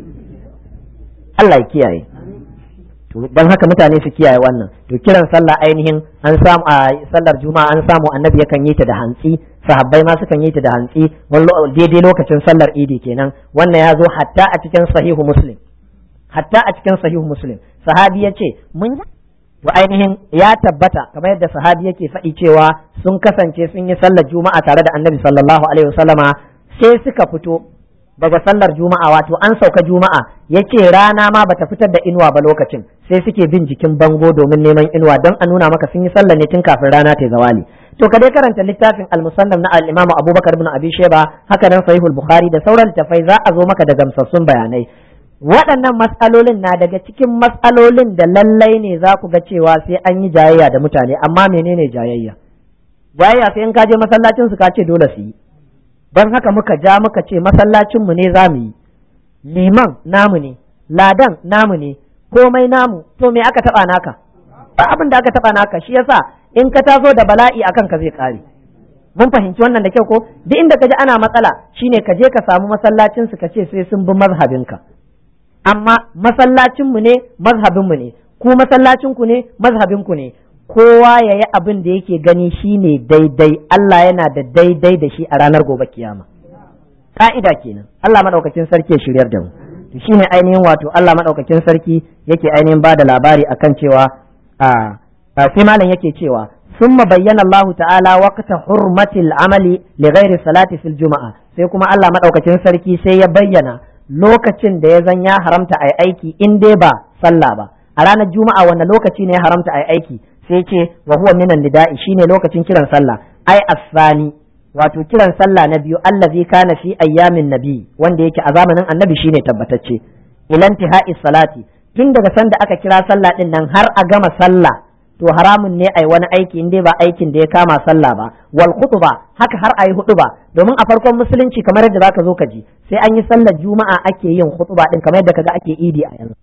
Allah ya kiyaye. To dan haka mutane su kiyaye wannan. To kiran sallah ainihin an samu a sallar juma'a, an samu annabi yakan yi ta da hantsi, sahabbai ma sukan yi ta da hantsi, daidai lokacin sallar idi kenan. Wannan ya zo hatta a cikin sahihu muslim, hatta a cikin sahihu muslim sahabi ya ce mun to ainihin ya tabbata kamar yadda sahabi yake faɗi cewa sun kasance sun yi sallar juma'a tare da annabi sallallahu alaihi wasallama, sai suka fito daga sallar juma'a, wato an sauka juma'a, yace rana ma bata fitar da inuwa ba lokacin, sai suke bin jikin bango domin neman inuwa, don a nuna maka sun yi sallar ne tun kafin rana ta zawali. To ka dai karanta littafin al-musannaf na al-imam Abubakar ibn Abi Shayba, haka nan sahihul Bukhari da sauran littafai, za a zo maka da gamsassun bayanai. Waɗannan matsalolin na daga cikin matsalolin da lallai ne za ku ga cewa sai an yi jayayya da mutane. Amma menene jayayya? Jayayya sai in ka je masallacin su ka ce dole su yi. Don haka muka ja muka ce masallacin mu ne za mu yi, liman namu ne, ladan namu ne, komai namu. To me aka taba naka? Ba abin da aka taba naka. Shi yasa in ka taso da bala'i akan ka zai kare. Mun fahimci wannan da kyau ko? Duk inda ka ji ana matsala shine ka je ka samu masallacin su ka ce sai sun bi mazhabinka. Amma masallacinmu ne mazhabinmu ne, ku masallacinku ne mazhabinku ne, kowa ya yi abin da yake gani shi ne daidai. Allah yana da daidai da shi a ranar gobe kiyama. Ka'ida kenan. Allah maɗaukakin sarki ya shiryar da mu. Shi ne ainihin wato Allah maɗaukakin sarki yake ainihin ba da labari akan cewa sai malam yake cewa ثم بين الله تعالى وقت حرمة العمل لغير صلاة في الجمعة. sai kuma Allah maɗaukakin sarki sai ya bayyana lokacin da ya zan ya haramta a aiki in dai ba sallah ba. A ranar juma'a wannan lokaci ne ya haramta a aiki, sai ce wa huwa minan nida'i, shine lokacin kiran sallah, ai asani, wato kiran sallah na biyu, allazi kana fi ayyamin nabi, wanda yake a zamanin annabi shine tabbatacce, ilantihai salati, tun daga sanda aka kira sallah din nan har a gama sallah, to haramun ne ai wani aiki in dai ba aikin da ya kama sallah ba. Wal khutba, haka har ayi hutuba, domin a farkon musulunci kamar yadda zaka zo ka ji, sai an yi sallar juma'a ake yin khutba din kamar yadda kaga ake idi a yanzu.